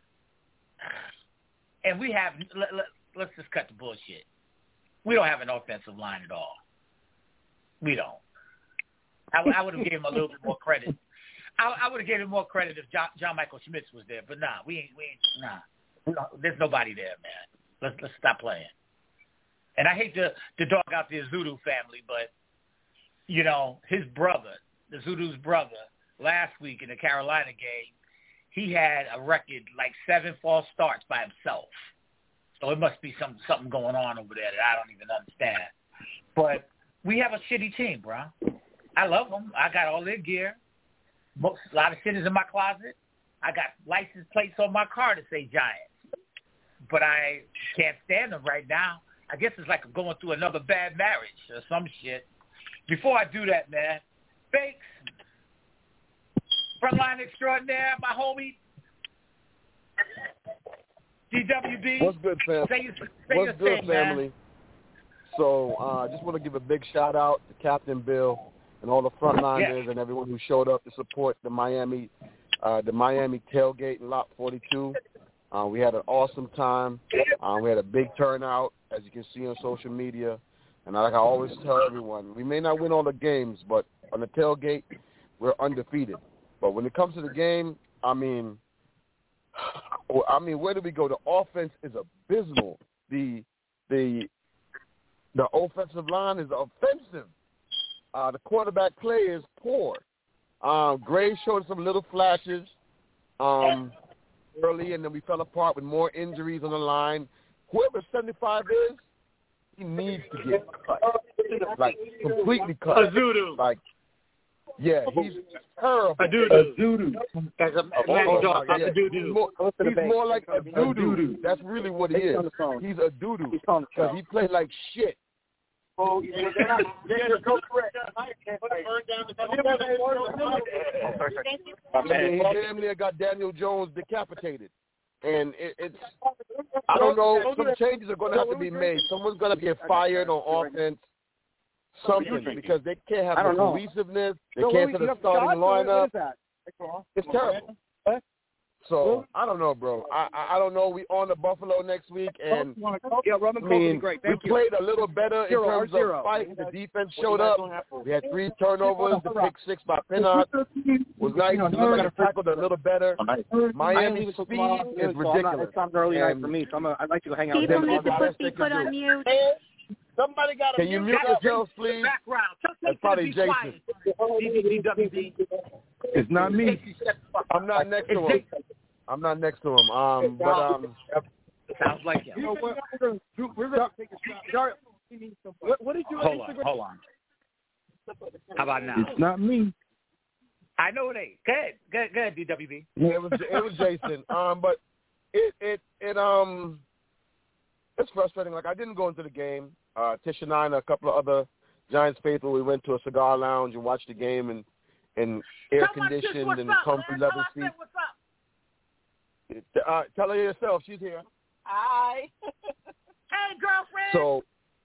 and we have let, let, let's just cut the bullshit. We don't have an offensive line at all. We don't. I, I would have given him a little bit more credit. I, I would have given him more credit if John, John Michael Schmitz was there, but nah, we ain't. We ain't nah. No, there's nobody there, man. Let's let's stop playing. And I hate to, to dog out the Zudu family, but, you know, his brother, the Zudu's brother, last week in the Carolina game, he had a record like seven false starts by himself. So it must be some something going on over there that I don't even understand. But we have a shitty team, bro. I love them. I got all their gear. Most, a lot of shit is in my closet. I got license plates on my car to say Giants. But I can't stand them right now. I guess it's like going through another bad marriage or some shit. Before I do that, man, Fakes, Frontline Extraordinaire, my homie, D W B. What's good, fam? Say your, say What's your good, thing, family? Man. So I uh, just want to give a big shout-out to Captain Bill and all the frontliners yes. and everyone who showed up to support the Miami uh, the Miami tailgate in Lot forty-two. Uh, we had an awesome time. Uh, we had a big turnout, as you can see on social media. And like I always tell everyone, we may not win all the games, but on the tailgate, we're undefeated. But when it comes to the game, I mean, I mean, where do we go? The offense is abysmal. The the the offensive line is offensive. Uh, the quarterback play is poor. Um, Gray showed some little flashes um, early, and then we fell apart with more injuries on the line. Whoever seventy-five is, he needs to get cut, like completely cut. Azudu. Like, yeah, he's terrible. Azudu. Azudu. That's a Oh, Magic oh, Dog. yeah. Azudu. He's more, he's more like a doo-doo. That's really what he is. He's a doo-doo because he played like shit. Oh, yeah, they're not, they're go correct. I mean, he damn near got Daniel Jones decapitated. And it, it's, I don't know, some changes are going to have to be made. Someone's going to get fired on offense, something, because they can't have the cohesiveness. They can't set a starting lineup. It's terrible. So, I don't know, bro. I, I I don't know. We on to Buffalo next week, and yeah, I mean, we played a little better in terms of fight. The defense showed up. We had three turnovers. The pick six by Pinnock was nice. We looked like we tackled a little better. Miami's speed is ridiculous. It's not an early night for me, so I'm a, I'd like to go hang out with People them. need to put, be put on mute. Somebody got Can you mute yourselves, please? Background. That's probably Jason. D W B. It's not me. I'm not next to him. I'm not next to him. Um, but um, sounds like him. You know what? We're gonna take a shot. What, what did you? Hold on, hold on. How about now? It's not me. I know it ain't. Good, good, good. D W B. Yeah, it was it was Jason. Um, but it it it um, it's frustrating. Like I didn't go into the game. Uh, Tish and I and a couple of other Giants faithful, we went to a cigar lounge and watched the game and and air conditioned and comfy leather seats. What's up? Uh, tell her yourself. She's here. Hi. Hey, girlfriend. So,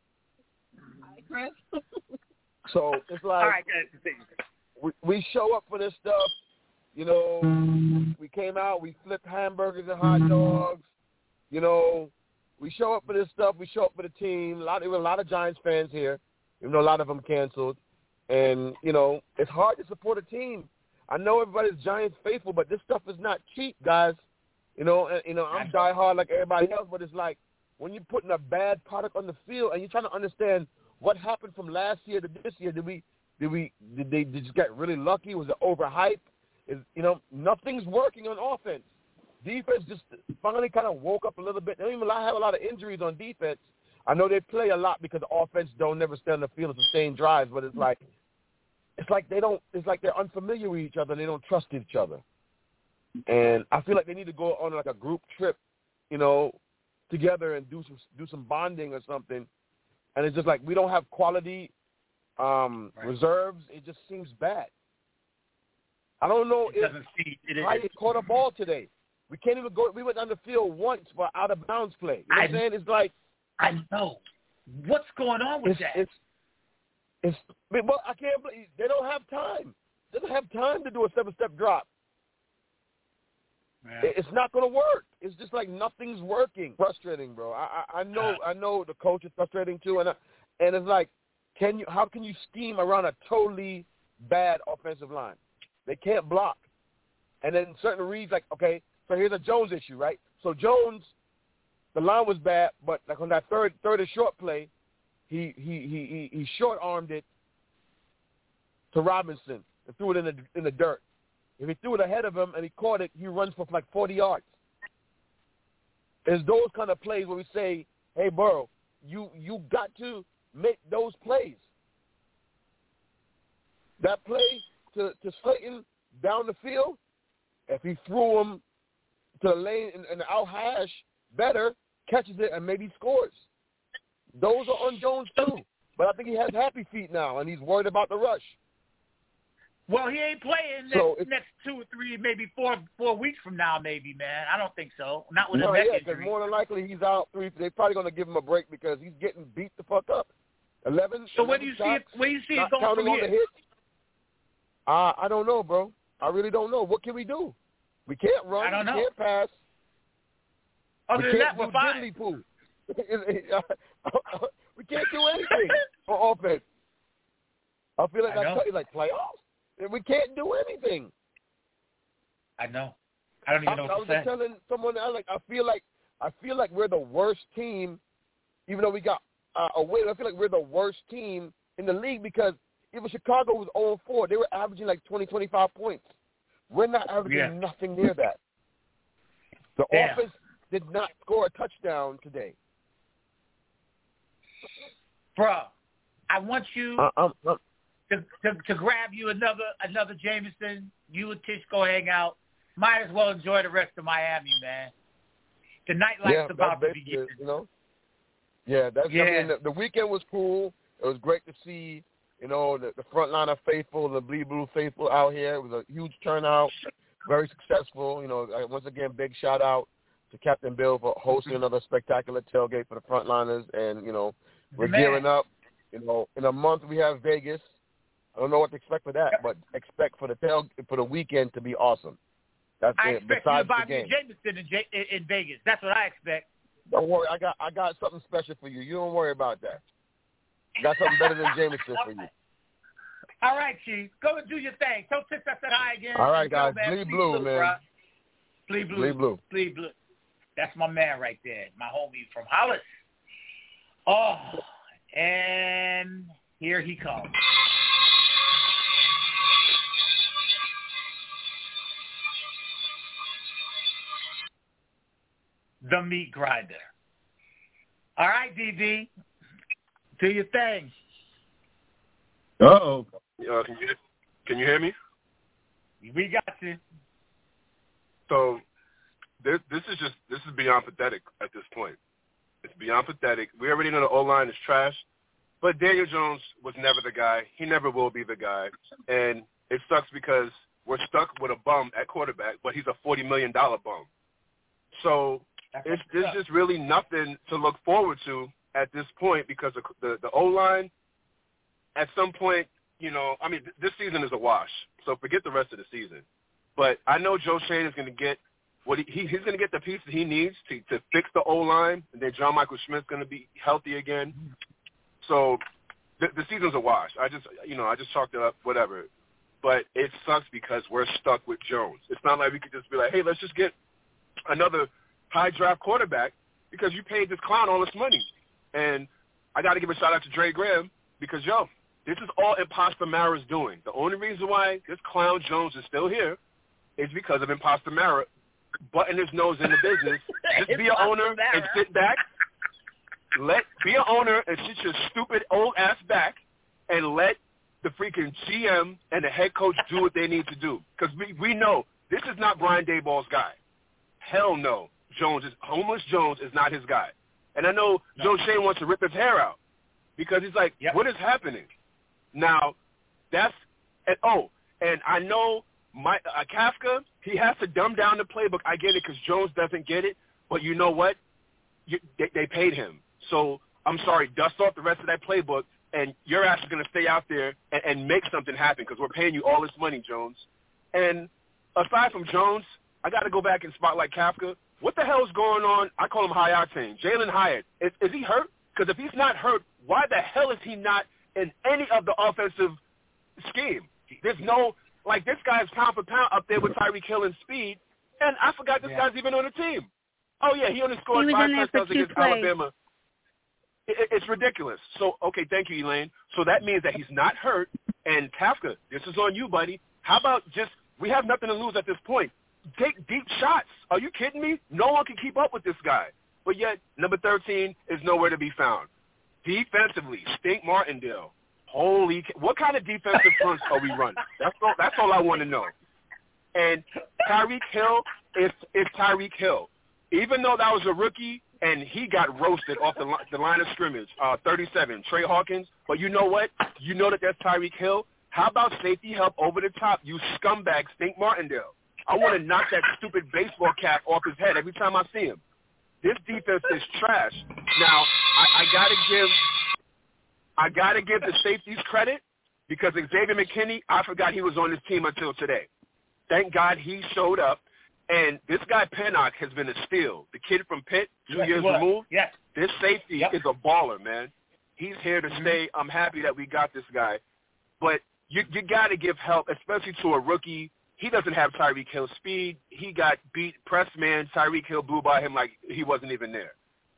Hi, Chris. so it's like all right, we, we show up for this stuff. You know, we came out. We flipped hamburgers and hot dogs. You know, we show up for this stuff. We show up for the team. A lot, there were a lot of Giants fans here, even though a lot of them canceled. And you know, it's hard to support a team. I know everybody's Giants faithful, but this stuff is not cheap, guys. You know, and, you know, I'm diehard like everybody else, but it's like when you're putting a bad product on the field and you're trying to understand what happened from last year to this year. Did we, did we, did they did just get really lucky? Was it overhyped? Is you know, nothing's working on offense. Defense just finally kind of woke up a little bit. They don't even have a lot of injuries on defense. I know they play a lot because the offense don't never stay on the field to sustain drives, but it's like it's like they don't. It's like they're unfamiliar with each other and they don't trust each other. And I feel like they need to go on like a group trip, you know, together and do some do some bonding or something. And it's just like we don't have quality um, right. reserves. It just seems bad. I don't know it if Hyatt caught a ball today. We can't even go. We went on the field once for out of bounds play. You know what I'm saying? It's like I know what's going on with it's, that. It's it's well, I can't believe they don't have time. They don't have time to do a seven step drop. Yeah. It's not going to work. It's just like nothing's working. Frustrating, bro. I I, I know I know the coach is frustrating too, and I, and it's like, can you? How can you scheme around a totally bad offensive line? They can't block, and then certain reads like okay, so here's a Jones issue, right? So Jones, the line was bad, but like on that third third and short play, he he he he, he short armed it to Robinson and threw it in the in the dirt. If he threw it ahead of him and he caught it, he runs for like forty yards. It's those kind of plays where we say, hey, Burrow, you, you got to make those plays. That play to, to Slayton down the field, if he threw him to the lane and, and out hash better, catches it and maybe scores. Those are on Jones too. But I think he has happy feet now, and he's worried about the rush. Well, he ain't playing next, So next two or three, maybe four four weeks from now, maybe, man. I don't think so. Not with no, a neck yeah, because injury. more than likely he's out three. They're probably going to give him a break because he's getting beat the fuck up. Eleven. So where do you see it? Where do you see it going from here? Uh, I don't know, bro. I really don't know. What can we do? We can't run. I don't know. We can't pass. Other we than can't that, we're do fine. diddly poo. We can't do anything on offense. I feel like I I, know. tell you, like playoffs. We can't do anything. I know. I don't even I, know I what was to just say. telling someone else, like I feel like I feel like we're the worst team, even though we got uh, a win. I feel like we're the worst team in the league because even Chicago was oh and four. They were averaging like twenty, twenty-five points. We're not averaging Yeah. nothing near that. The Damn. offense did not score a touchdown today. Bro, I want you Uh, um, um, to, to to grab you another another Jameson. You and Tish go hang out. Might as well enjoy the rest of Miami, man. The nightlife's yeah, about to that's begin. it, you know. Yeah, that's. Yeah. I mean, the, the weekend was cool. It was great to see, you know, the, the front line of faithful, the Bleed Blue faithful out here. It was a huge turnout, very successful. You know, once again, big shout out to Captain Bill for hosting another spectacular tailgate for the frontliners, and you know, we're Man. gearing up. You know, in a month we have Vegas. I don't know what to expect for that, but expect for the tail for the weekend to be awesome. That's I it. expect you to Besides buy the me a game. Jameson in, J- in, in Vegas. That's what I expect. Don't worry, I got I got something special for you. You don't worry about that. Got something better than Jameson for you. All right, Chief. Go and do your thing. Tell Tish I said hi again. All right, And go, guys. man. Bleed Bleed blue, man. bro. Bleed blue. Bleed blue. Bleed blue. That's my man right there. My homie from Hollis. Oh, and here he comes. The meat grinder. All right, D D. Do your thing. Uh-oh. Uh, can you can you hear me? We got you. So this this is just this is beyond pathetic at this point. It's beyond pathetic. We already know the O-line is trash, but Daniel Jones was never the guy. He never will be the guy, and it sucks because we're stuck with a bum at quarterback, but he's a forty million dollars bum. So it's there's just really nothing to look forward to at this point because the the, the O-line. At some point, you know, I mean, th- this season is a wash, so forget the rest of the season. But I know Joe Schoen is going to get what he, he he's going to get the pieces he needs to to fix the O-line, and then John Michael Schmidt's going to be healthy again. So the, the season's a wash. I just, you know, I just chalked it up, whatever. But it sucks because we're stuck with Jones. It's not like we could just be like, hey, let's just get another high draft quarterback because you paid this clown all this money. And I got to give a shout out to Dre Graham because, yo, this is all Imposter Mara's doing. The only reason why this clown Jones is still here is because of Imposter Mara butting his nose in the business. Just be an owner and sit back. Let be an owner and sit your stupid old ass back and let the freaking G M and the head coach do what they need to do. Because we, we know this is not Brian Daboll's guy. Hell no. Jones is homeless Jones is not his guy. And I know no. Joe Schoen wants to rip his hair out because he's like, yep. What is happening? Now, that's and oh, and I know my uh, Kafka, he has to dumb down the playbook. I get it because Jones doesn't get it, but you know what? You, they, they paid him, so I'm sorry. Dust off the rest of that playbook, and your ass is going to stay out there and, and make something happen because we're paying you all this money, Jones. And aside from Jones, I got to go back and spotlight Kafka. What the hell is going on? I call him High Octane. Jalen Hyatt. Is, is he hurt? Because if he's not hurt, why the hell is he not in any of the offensive scheme? There's no, like, this guy's pound for pound up there with Tyreek Hill and speed, and I forgot this yeah. guy's even on the team. Oh, yeah, he only scored he five touchdowns against plays. Alabama. It, it's ridiculous. So, okay, thank you, Elaine. So that means that he's not hurt, and Kafka, this is on you, buddy. How about just We have nothing to lose at this point. Take deep shots. Are you kidding me? No one can keep up with this guy. But yet, number thirteen is nowhere to be found. Defensively, Stink Martindale. Holy, what kind of defensive fronts are we running? That's all, that's all I want to know. And Tyreek Hill is, is Tyreek Hill. Even though that was a rookie and he got roasted off the, the line of scrimmage, uh, thirty-seven, Trey Hawkins. But you know what? You know that that's Tyreek Hill. How about safety help over the top, you scumbag Stink Martindale? I want to knock that stupid baseball cap off his head every time I see him. This defense is trash. Now, I, I gotta give, I gotta give the safeties credit because Xavier McKinney, I forgot he was on this team until today. Thank God he showed up. And this guy Pennock has been a steal. The kid from Pitt, two yes, years removed. Yes. This safety yep. is a baller, man. He's here to mm-hmm. stay. I'm happy that we got this guy. But you you got to give help, especially to a rookie. He doesn't have Tyreek Hill's speed. He got beat, press man. Tyreek Hill blew by him like he wasn't even there.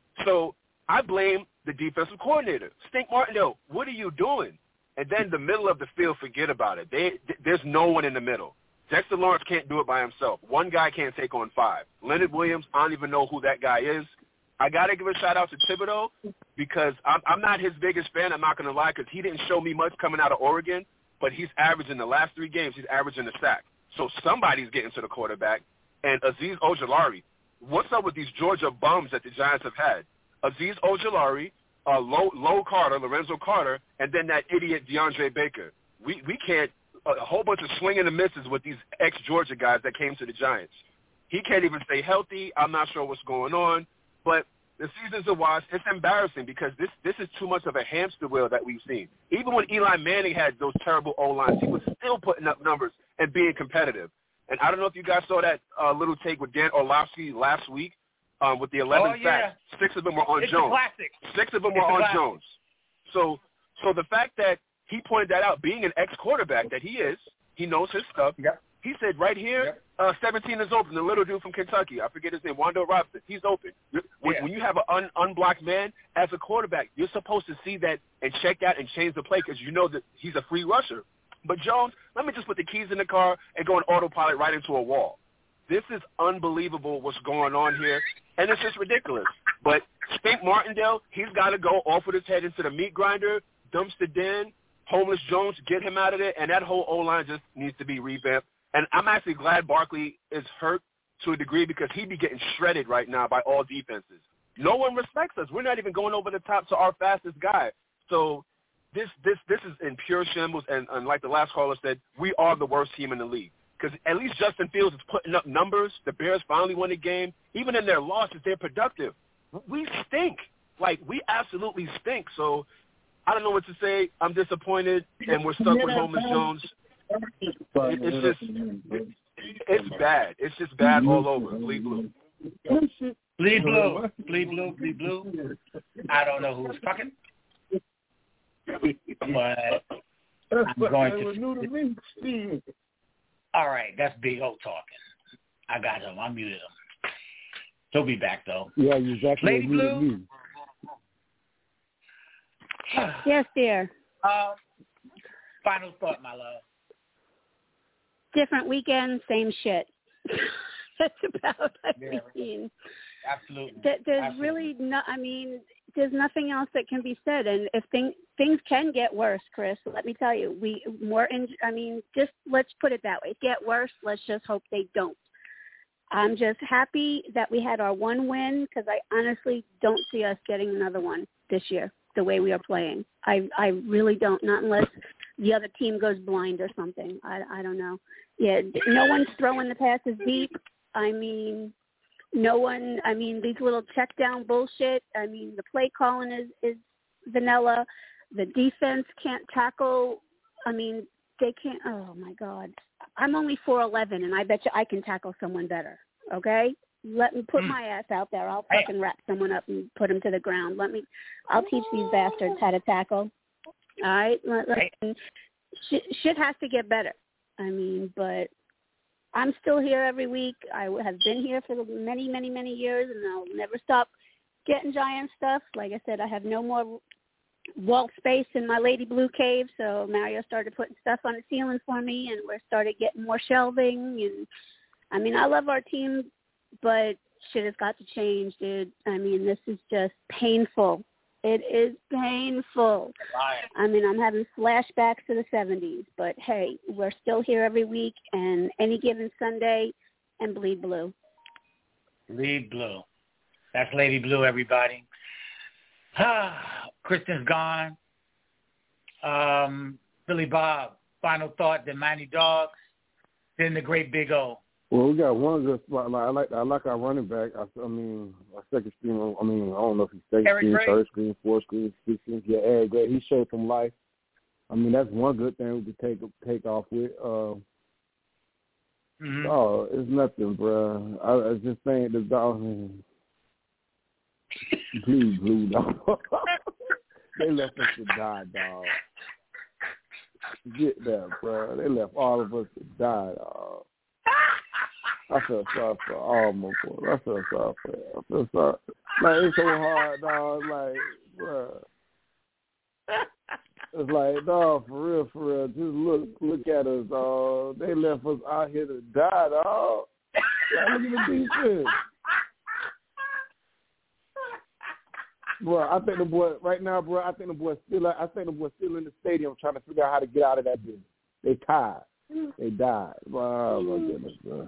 So I blame the defensive coordinator. Stink Martindale, what are you doing? And then the middle of the field, forget about it. They, there's no one in the middle. Dexter Lawrence can't do it by himself. One guy can't take on five. Leonard Williams, I don't even know who that guy is. I got to give a shout-out to Thibodeau because I'm, I'm not his biggest fan, I'm not going to lie, because he didn't show me much coming out of Oregon, but he's averaging the last three games, he's averaging a sack. So somebody's getting to the quarterback. And Azeez Ojulari, what's up with these Georgia bums that the Giants have had? Azeez Ojulari, uh, Low, Low Carter, Lorenzo Carter, and then that idiot DeAndre Baker. We we can't a whole bunch of swinging and misses with these ex-Georgia guys that came to the Giants. He can't even stay healthy. I'm not sure what's going on. But the season's a wash. It's embarrassing because this this is too much of a hamster wheel that we've seen. Even when Eli Manning had those terrible O-lines, he was still putting up numbers and being competitive. And I don't know if you guys saw that uh, little take with Dan Orlovsky last week um, with the eleven oh, yeah. sacks. Six of them were on it's Jones. Six of them it's were on Jones. So, so the fact that he pointed that out, being an ex-quarterback that he is, he knows his stuff. Yep. He said right here, yep. uh, seventeen is open. The little dude from Kentucky, I forget his name, Wando Robinson. He's open. When, yeah. when you have an un, unblocked man as a quarterback, you're supposed to see that and check that and change the play because you know that he's a free rusher. But Jones, let me just put the keys in the car and go on autopilot right into a wall. This is unbelievable what's going on here, and it's just ridiculous. But Stink Martindale, he's got to go off with his head into the meat grinder, dumpster den, Homeless Jones, get him out of there, and that whole O-line just needs to be revamped. And I'm actually glad Barkley is hurt to a degree because he'd be getting shredded right now by all defenses. No one respects us. We're not even going over the top to our fastest guy. So this this this is in pure shambles, and, and like the last caller said, we are the worst team in the league. Because at least Justin Fields is putting up numbers. The Bears finally won a game. Even in their losses, they're productive. We stink. Like, we absolutely stink. So I don't know what to say. I'm disappointed, and we're stuck with Homeless Jones. It, it's just, it, it's bad. It's just bad all over. Bleed blue. Bleed blue. Bleed blue. Bleed blue. I don't know who's talking, but I'm going to. All right, that's Big O talking. I got him. I muted him. He'll be back though. Yeah, you exactly Lady muted Blue. me. Yes, dear. Uh, final thought, my love. Different weekend, same shit. That's about, I Yeah. mean. Absolutely. Th- there's Absolutely. really no, I mean, there's nothing else that can be said. And if things, things can get worse, Chris, let me tell you, we more, in, I mean, just let's put it that way. Get worse, let's just hope they don't. I'm just happy that we had our one win because I honestly don't see us getting another one this year the way we are playing. I I really don't, not unless the other team goes blind or something. I, I don't know. Yeah, no one's throwing the passes deep. I mean, no one, I mean, these little check down bullshit. I mean, the play calling is, is vanilla. The defense can't tackle. I mean, they can't, oh, my God. I'm only four eleven, and I bet you I can tackle someone better, okay? Let me put mm. my ass out there. I'll fucking wrap someone up and put them to the ground. Let me, I'll teach these bastards how to tackle. All right? Let, let, shit, shit has to get better. I mean, but I'm still here every week. I have been here for many, many, many years, and I'll never stop getting Giant stuff. Like I said, I have no more wall space in my Lady Blue cave, so Mario started putting stuff on the ceiling for me, and we started getting more shelving. And I mean, I love our team, but shit has got to change, dude. I mean, this is just painful. It is painful. I mean, I'm having flashbacks to the seventies, but hey, we're still here every week, and any given Sunday, and bleed blue. Bleed blue. That's Lady Blue, everybody. Kristen's gone. Um, Billy Bob, final thought, then Mighty Dogs, then the Great Big O. Well, we got one good spot. Like, I like I like our running back. I, I mean, our second screen. I mean, I don't know if he's second Eric screen, Gray. third screen, fourth screen, fifth screen. Yeah, Eric Gray. He showed some life. I mean, that's one good thing we could take take off with. Uh, mm-hmm. Oh, it's nothing, bro. I, I just think the Dolphins blue, blue dog. They left us to die, dog. Get that, bro. They left all of us to die, dog. I feel sorry for all my boys. I feel sorry for them. I feel sorry. Like, it's so hard, dog. Like, bro. It's like, dog, for real, for real. Just look look at us, dog. They left us out here to die, dog. Like, look at the defense. Bro, I think the boy, right now, bro, I think the boy's still, I think the boy's still in the stadium trying to figure out how to get out of that business. They tired. They died. Oh, my goodness, bro.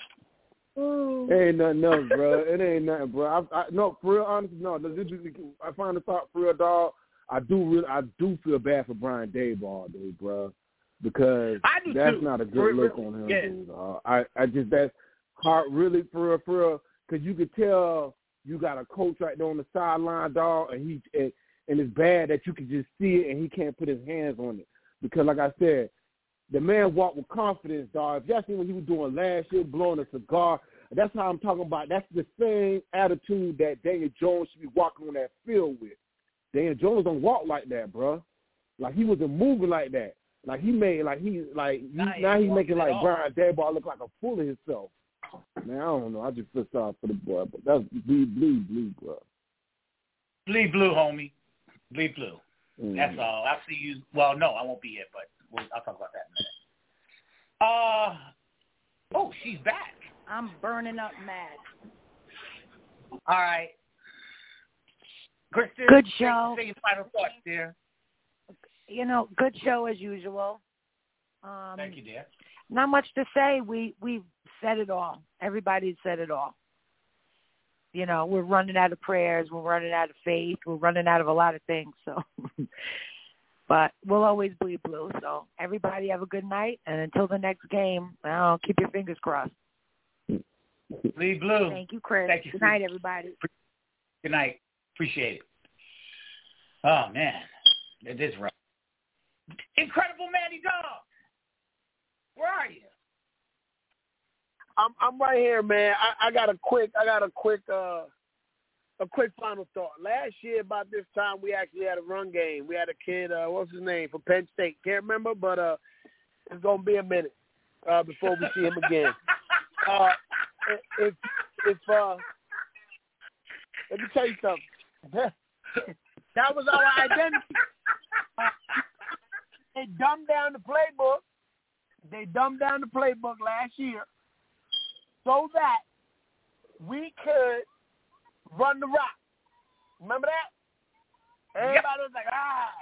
It ain't nothing else, bro. It ain't nothing, bro. I, I, no, for real, honestly, no. This is, I find the thought, for real, dog. I do really, I do feel bad for Brian Daboll, dude, bro, because that's too. not a good look on him, yeah. dude. Uh, I, I just that's hard, really, for real, for real, because you could tell you got a coach right there on the sideline, dog, and he and, and it's bad that you can just see it and he can't put his hands on it because, like I said, the man walked with confidence, dog. If y'all seen what he was doing last year, blowing a cigar, that's how I'm talking about. That's the same attitude that Daniel Jones should be walking on that field with. Daniel Jones don't walk like that, bro. Like, he wasn't moving like that. Like, he made, like, he, like, he, now, now he's making, like, Brian Daboll look like a fool of himself. Man, I don't know. I just feel sorry for the boy, but that's bleed, bleed, bleed, bro. Bleed blue, homie. Bleed blue. Mm. That's all. I'll see you. Well, no, I won't be here, but we'll, I'll talk about that in a minute. Uh, oh, she's back. I'm burning up mad. All right. Kristen, good show. Say your final thoughts, dear. You know, good show as usual. Um, Thank you, dear. Not much to say. We we've said it all. Everybody's said it all. You know, we're running out of prayers. We're running out of faith. We're running out of a lot of things. So, but we'll always bleed blue. So everybody have a good night, and until the next game, well, keep your fingers crossed. Bleed blue. Thank you, Chris. Thank you. Good night, everybody. Good night. Appreciate it. Oh, man. It is rough. Incredible Manny Dog. Where are you? I'm I'm right here, man. I, I got a quick I got a quick uh a quick final thought. Last year about this time we actually had a run game. We had a kid, uh what's his name, from Penn State. Can't remember, but uh it's gonna be a minute uh before we see him again. Uh if if uh let me tell you something. That was our identity. Uh, they dumbed down the playbook. They dumbed down the playbook last year so that we could run the rock. Remember that? Everybody yep. was like, ah,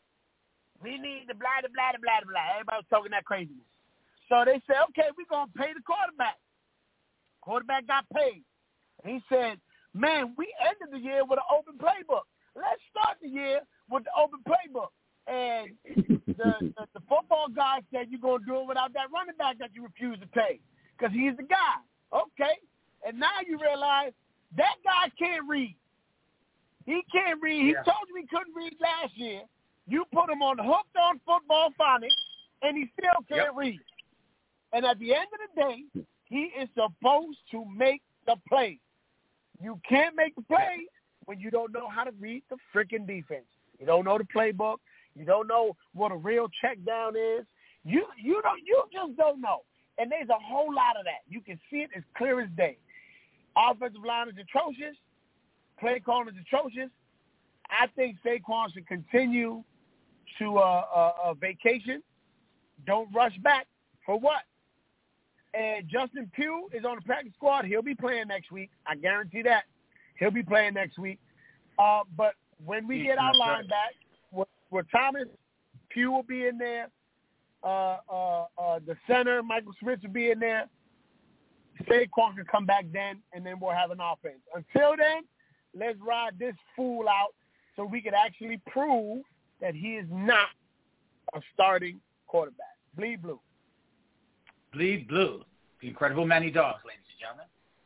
we need the blah, the blah, the blah, the blah. Everybody was talking that craziness. So they said, okay, we're going to pay the quarterback. Quarterback got paid. And he said, man, we ended the year with an open playbook. Let's start the year with the open playbook. And the, the, the football guy said you're going to do it without that running back that you refuse to pay because he's the guy. Okay. And now you realize that guy can't read. He can't read. He yeah. told you he couldn't read last year. You put him on hooked on football phonics, and he still can't yep. read. And at the end of the day, he is supposed to make the play. You can't make the play when you don't know how to read the freaking defense. You don't know the playbook. You don't know what a real check down is. You you don't you just don't know. And there's a whole lot of that. You can see it as clear as day. Offensive line is atrocious. Play calling is atrocious. I think Saquon should continue to uh, uh, uh, vacation. Don't rush back. For what? And Justin Pugh is on the practice squad. He'll be playing next week. I guarantee that. He'll be playing next week. Uh, but when we get our line back, with, with Thomas, Pugh will be in there. Uh, uh, uh, the center, Michael Smith, will be in there. Saquon can come back then, and then we'll have an offense. Until then, let's ride this fool out so we can actually prove that he is not a starting quarterback. Bleed blue. Bleed blue. The incredible Manny Dogs, ladies and gentlemen.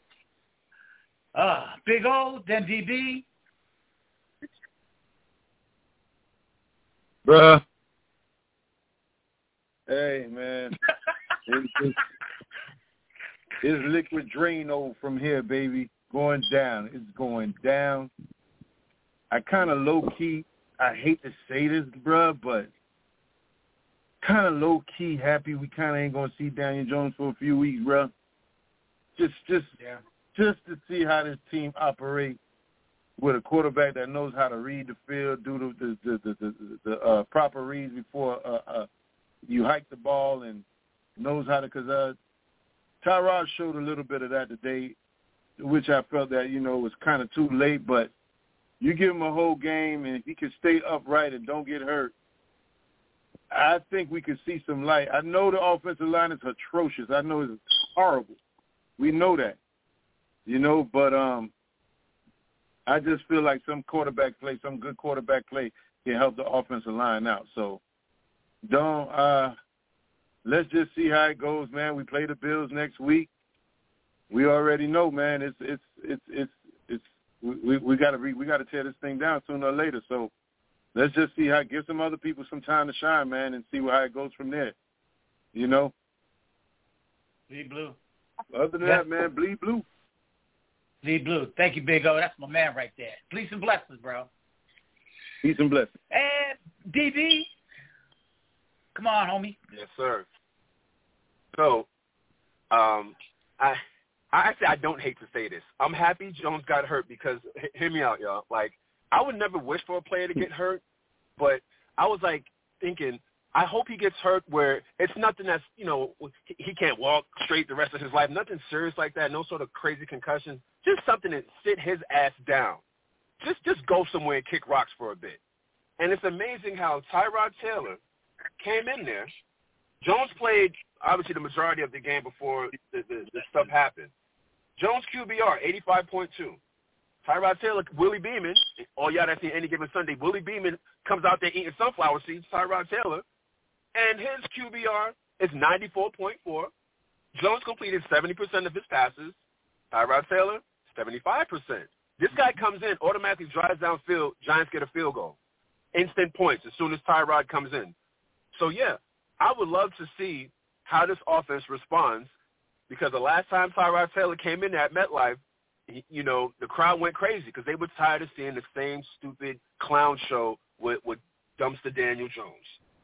Ah, Big O, then D B. Bruh. Hey, man. it's, it's, it's liquid Drano from here, baby. Going down. It's going down. I kind of low-key, I hate to say this, bruh, but kind of low-key happy we kind of ain't going to see Daniel Jones for a few weeks, bruh. Just, just, yeah. just to see how this team operates with a quarterback that knows how to read the field, do the the the, the, the, the uh, proper reads before uh, uh, you hike the ball, and knows how to. Because uh, Tyrod showed a little bit of that today, which I felt that you know was kind of too late. But you give him a whole game, and if he can stay upright and don't get hurt, I think we could see some light. I know the offensive line is atrocious. I know it's horrible. We know that, you know, but um. I just feel like some quarterback play, some good quarterback play can help the offensive line out. So don't uh, let's just see how it goes, man. We play the Bills next week. We already know, man. It's it's it's it's it's we we got to re, we got to tear this thing down sooner or later. So let's just see how give some other people some time to shine, man, and see how it goes from there. You know. Bleed blue. Other than yeah. that, man, bleed blue. Bleed blue. Thank you, Big O. That's my man right there. Peace and blessings, bro. Peace and blessings. And D B, come on, homie. Yes, sir. So, um, I, I actually I don't hate to say this. I'm happy Jones got hurt because hear me out, y'all. Like I would never wish for a player to get hurt, but I was like thinking, I hope he gets hurt where it's nothing that's, you know, he can't walk straight the rest of his life, nothing serious like that, no sort of crazy concussion, just something that sit his ass down. Just just go somewhere and kick rocks for a bit. And it's amazing how Tyrod Taylor came in there. Jones played, obviously, the majority of the game before the, the, the stuff happened. Jones Q B R, eighty-five point two. Tyrod Taylor, Willie Beeman, all y'all that see any given Sunday, Willie Beeman comes out there eating sunflower seeds, Tyrod Taylor, and his Q B R is ninety-four point four. Jones completed seventy percent of his passes. Tyrod Taylor, seventy-five percent. This guy comes in, automatically drives downfield, Giants get a field goal. Instant points as soon as Tyrod comes in. So, yeah, I would love to see how this offense responds because the last time Tyrod Taylor came in at MetLife, you know, the crowd went crazy because they were tired of seeing the same stupid clown show with, with Dumpster Daniel Jones.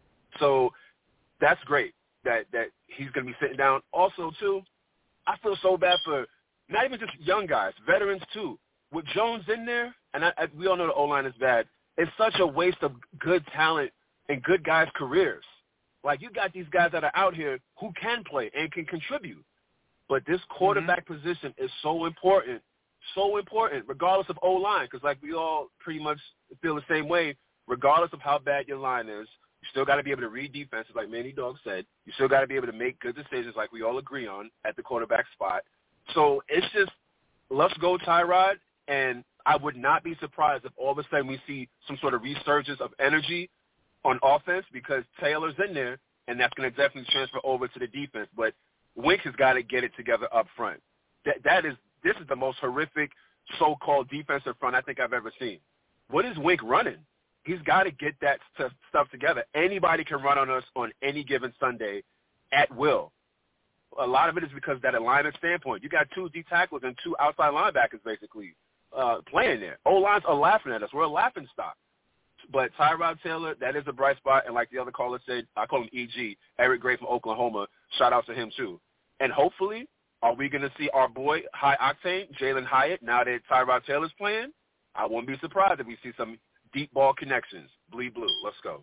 So that's great that, that he's going to be sitting down. Also, too, I feel so bad for not even just young guys, veterans, too. With Jones in there, and I, I, we all know the O-line is bad, it's such a waste of good talent and good guys' careers. Like, you got these guys that are out here who can play and can contribute. But this quarterback mm-hmm. position is so important, so important, regardless of O-line, because, like, we all pretty much feel the same way, regardless of how bad your line is. You still got to be able to read defenses, like Manny Dog said. You still got to be able to make good decisions like we all agree on at the quarterback spot. So it's just, let's go Tyrod, and I would not be surprised if all of a sudden we see some sort of resurgence of energy on offense because Taylor's in there, and that's going to definitely transfer over to the defense. But Wink has got to get it together up front. That that is this is the most horrific so-called defensive front I think I've ever seen. What is Wink running? He's got to get that st- stuff together. Anybody can run on us on any given Sunday at will. A lot of it is because of that alignment standpoint. You got two D tackles and two outside linebackers basically uh, playing there. O-lines are laughing at us. We're a laughing stock. But Tyrod Taylor, that is a bright spot. And like the other caller said, I call him E G, Eric Gray from Oklahoma. Shout out to him too. And hopefully, are we going to see our boy, High Octane, Jalen Hyatt, now that Tyrod Taylor's playing? I won't be surprised if we see some deep ball connections. Bleed blue. Let's go.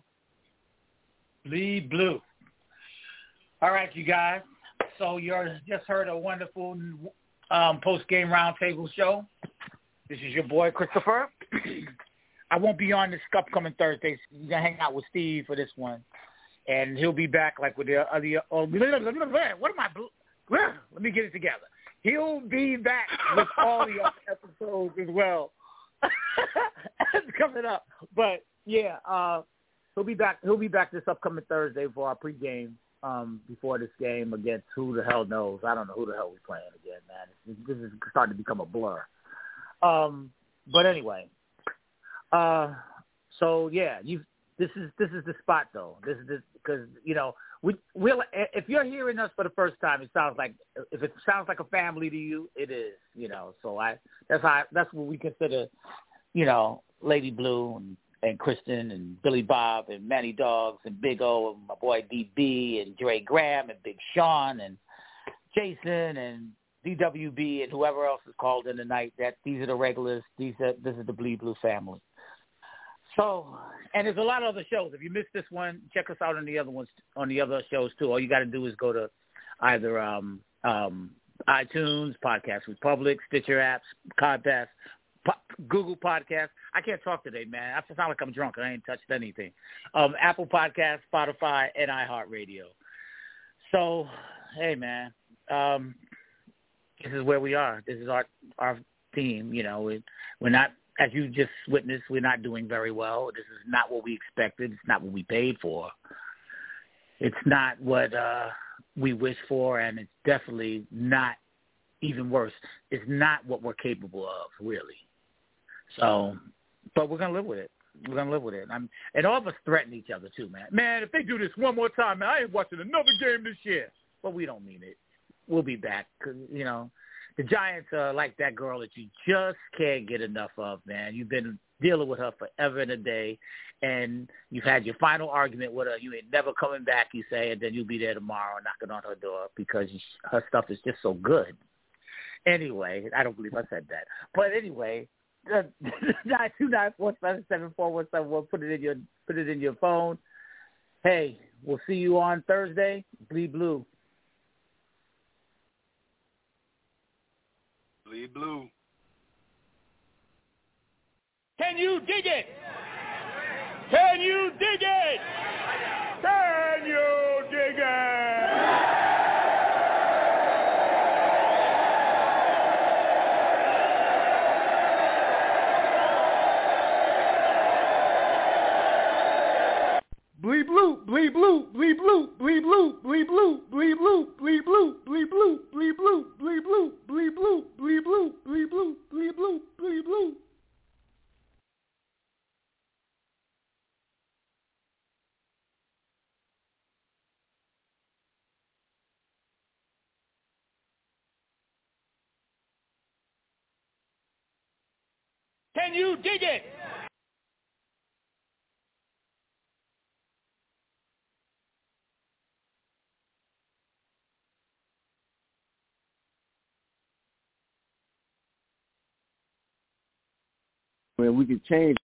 Bleed blue. All right, you guys. So you just heard a wonderful um, post-game roundtable show. This is your boy, Christopher. I won't be on this upcoming Thursday. You're going to hang out with Steve for this one. And he'll be back like with the other. Oh, what am I? Let me get it together. He'll be back with all the other episodes as well. It's coming up. But, yeah, uh, he'll be back He'll be back this upcoming Thursday for our pregame. Um, before this game against who the hell knows. I don't know who the hell we're playing again, man. It's, this is starting to become a blur. Um, but anyway, uh, so yeah, you. This is this is the spot though. This is because you know we will. If you're hearing us for the first time, it sounds like if it sounds like a family to you, it is. You know, so I that's how I, that's what we consider. You know, Lady Blue and. and Kristen and Billy Bob and Manny Dogs and Big O and my boy D B and Dre Graham and Big Sean and Jason and D W B and whoever else is called in tonight. That these are the regulars. These are this is the Bleed Blue family. So, and there's a lot of other shows. If you missed this one, check us out on the other ones, on the other shows too. All you got to do is go to either um, um, iTunes, Podcast Republic, Stitcher apps, Podcast. Google Podcast. I can't talk today, man. I sound like I'm drunk. I ain't touched anything. Um, Apple Podcast, Spotify, and iHeartRadio. So, hey, man, um, this is where we are. This is our our team. You know, we, we're not, as you just witnessed, we're not doing very well. This is not what we expected. It's not what we paid for. It's not what uh, we wished for, and it's definitely not, even worse, it's not what we're capable of, really. So, but we're going to live with it. We're going to live with it. I'm, and all of us threaten each other, too, man. Man, if they do this one more time, man, I ain't watching another game this year. But we don't mean it. We'll be back. Cause, you know, the Giants are like that girl that you just can't get enough of, man. You've been dealing with her forever and a day, and you've had your final argument with her. You ain't never coming back, you say, and then you'll be there tomorrow knocking on her door because her stuff is just so good. Anyway, I don't believe I said that. But anyway, nine two nine four seven seven four one seven one. Put it in your put it in your phone. Hey, we'll see you on Thursday. Bleed blue. Bleed blue. Can you dig it? Can you dig it? Can you dig it? Bleed blue, bleed blue, bleed blue, bleed blue, bleed blue, bleed blue, bleed blue, bleed blue, bleed blue, bleed blue, bleed blue, bleed blue, bleed blue, bleed blue, bleed blue. Can you dig it? Man, we could change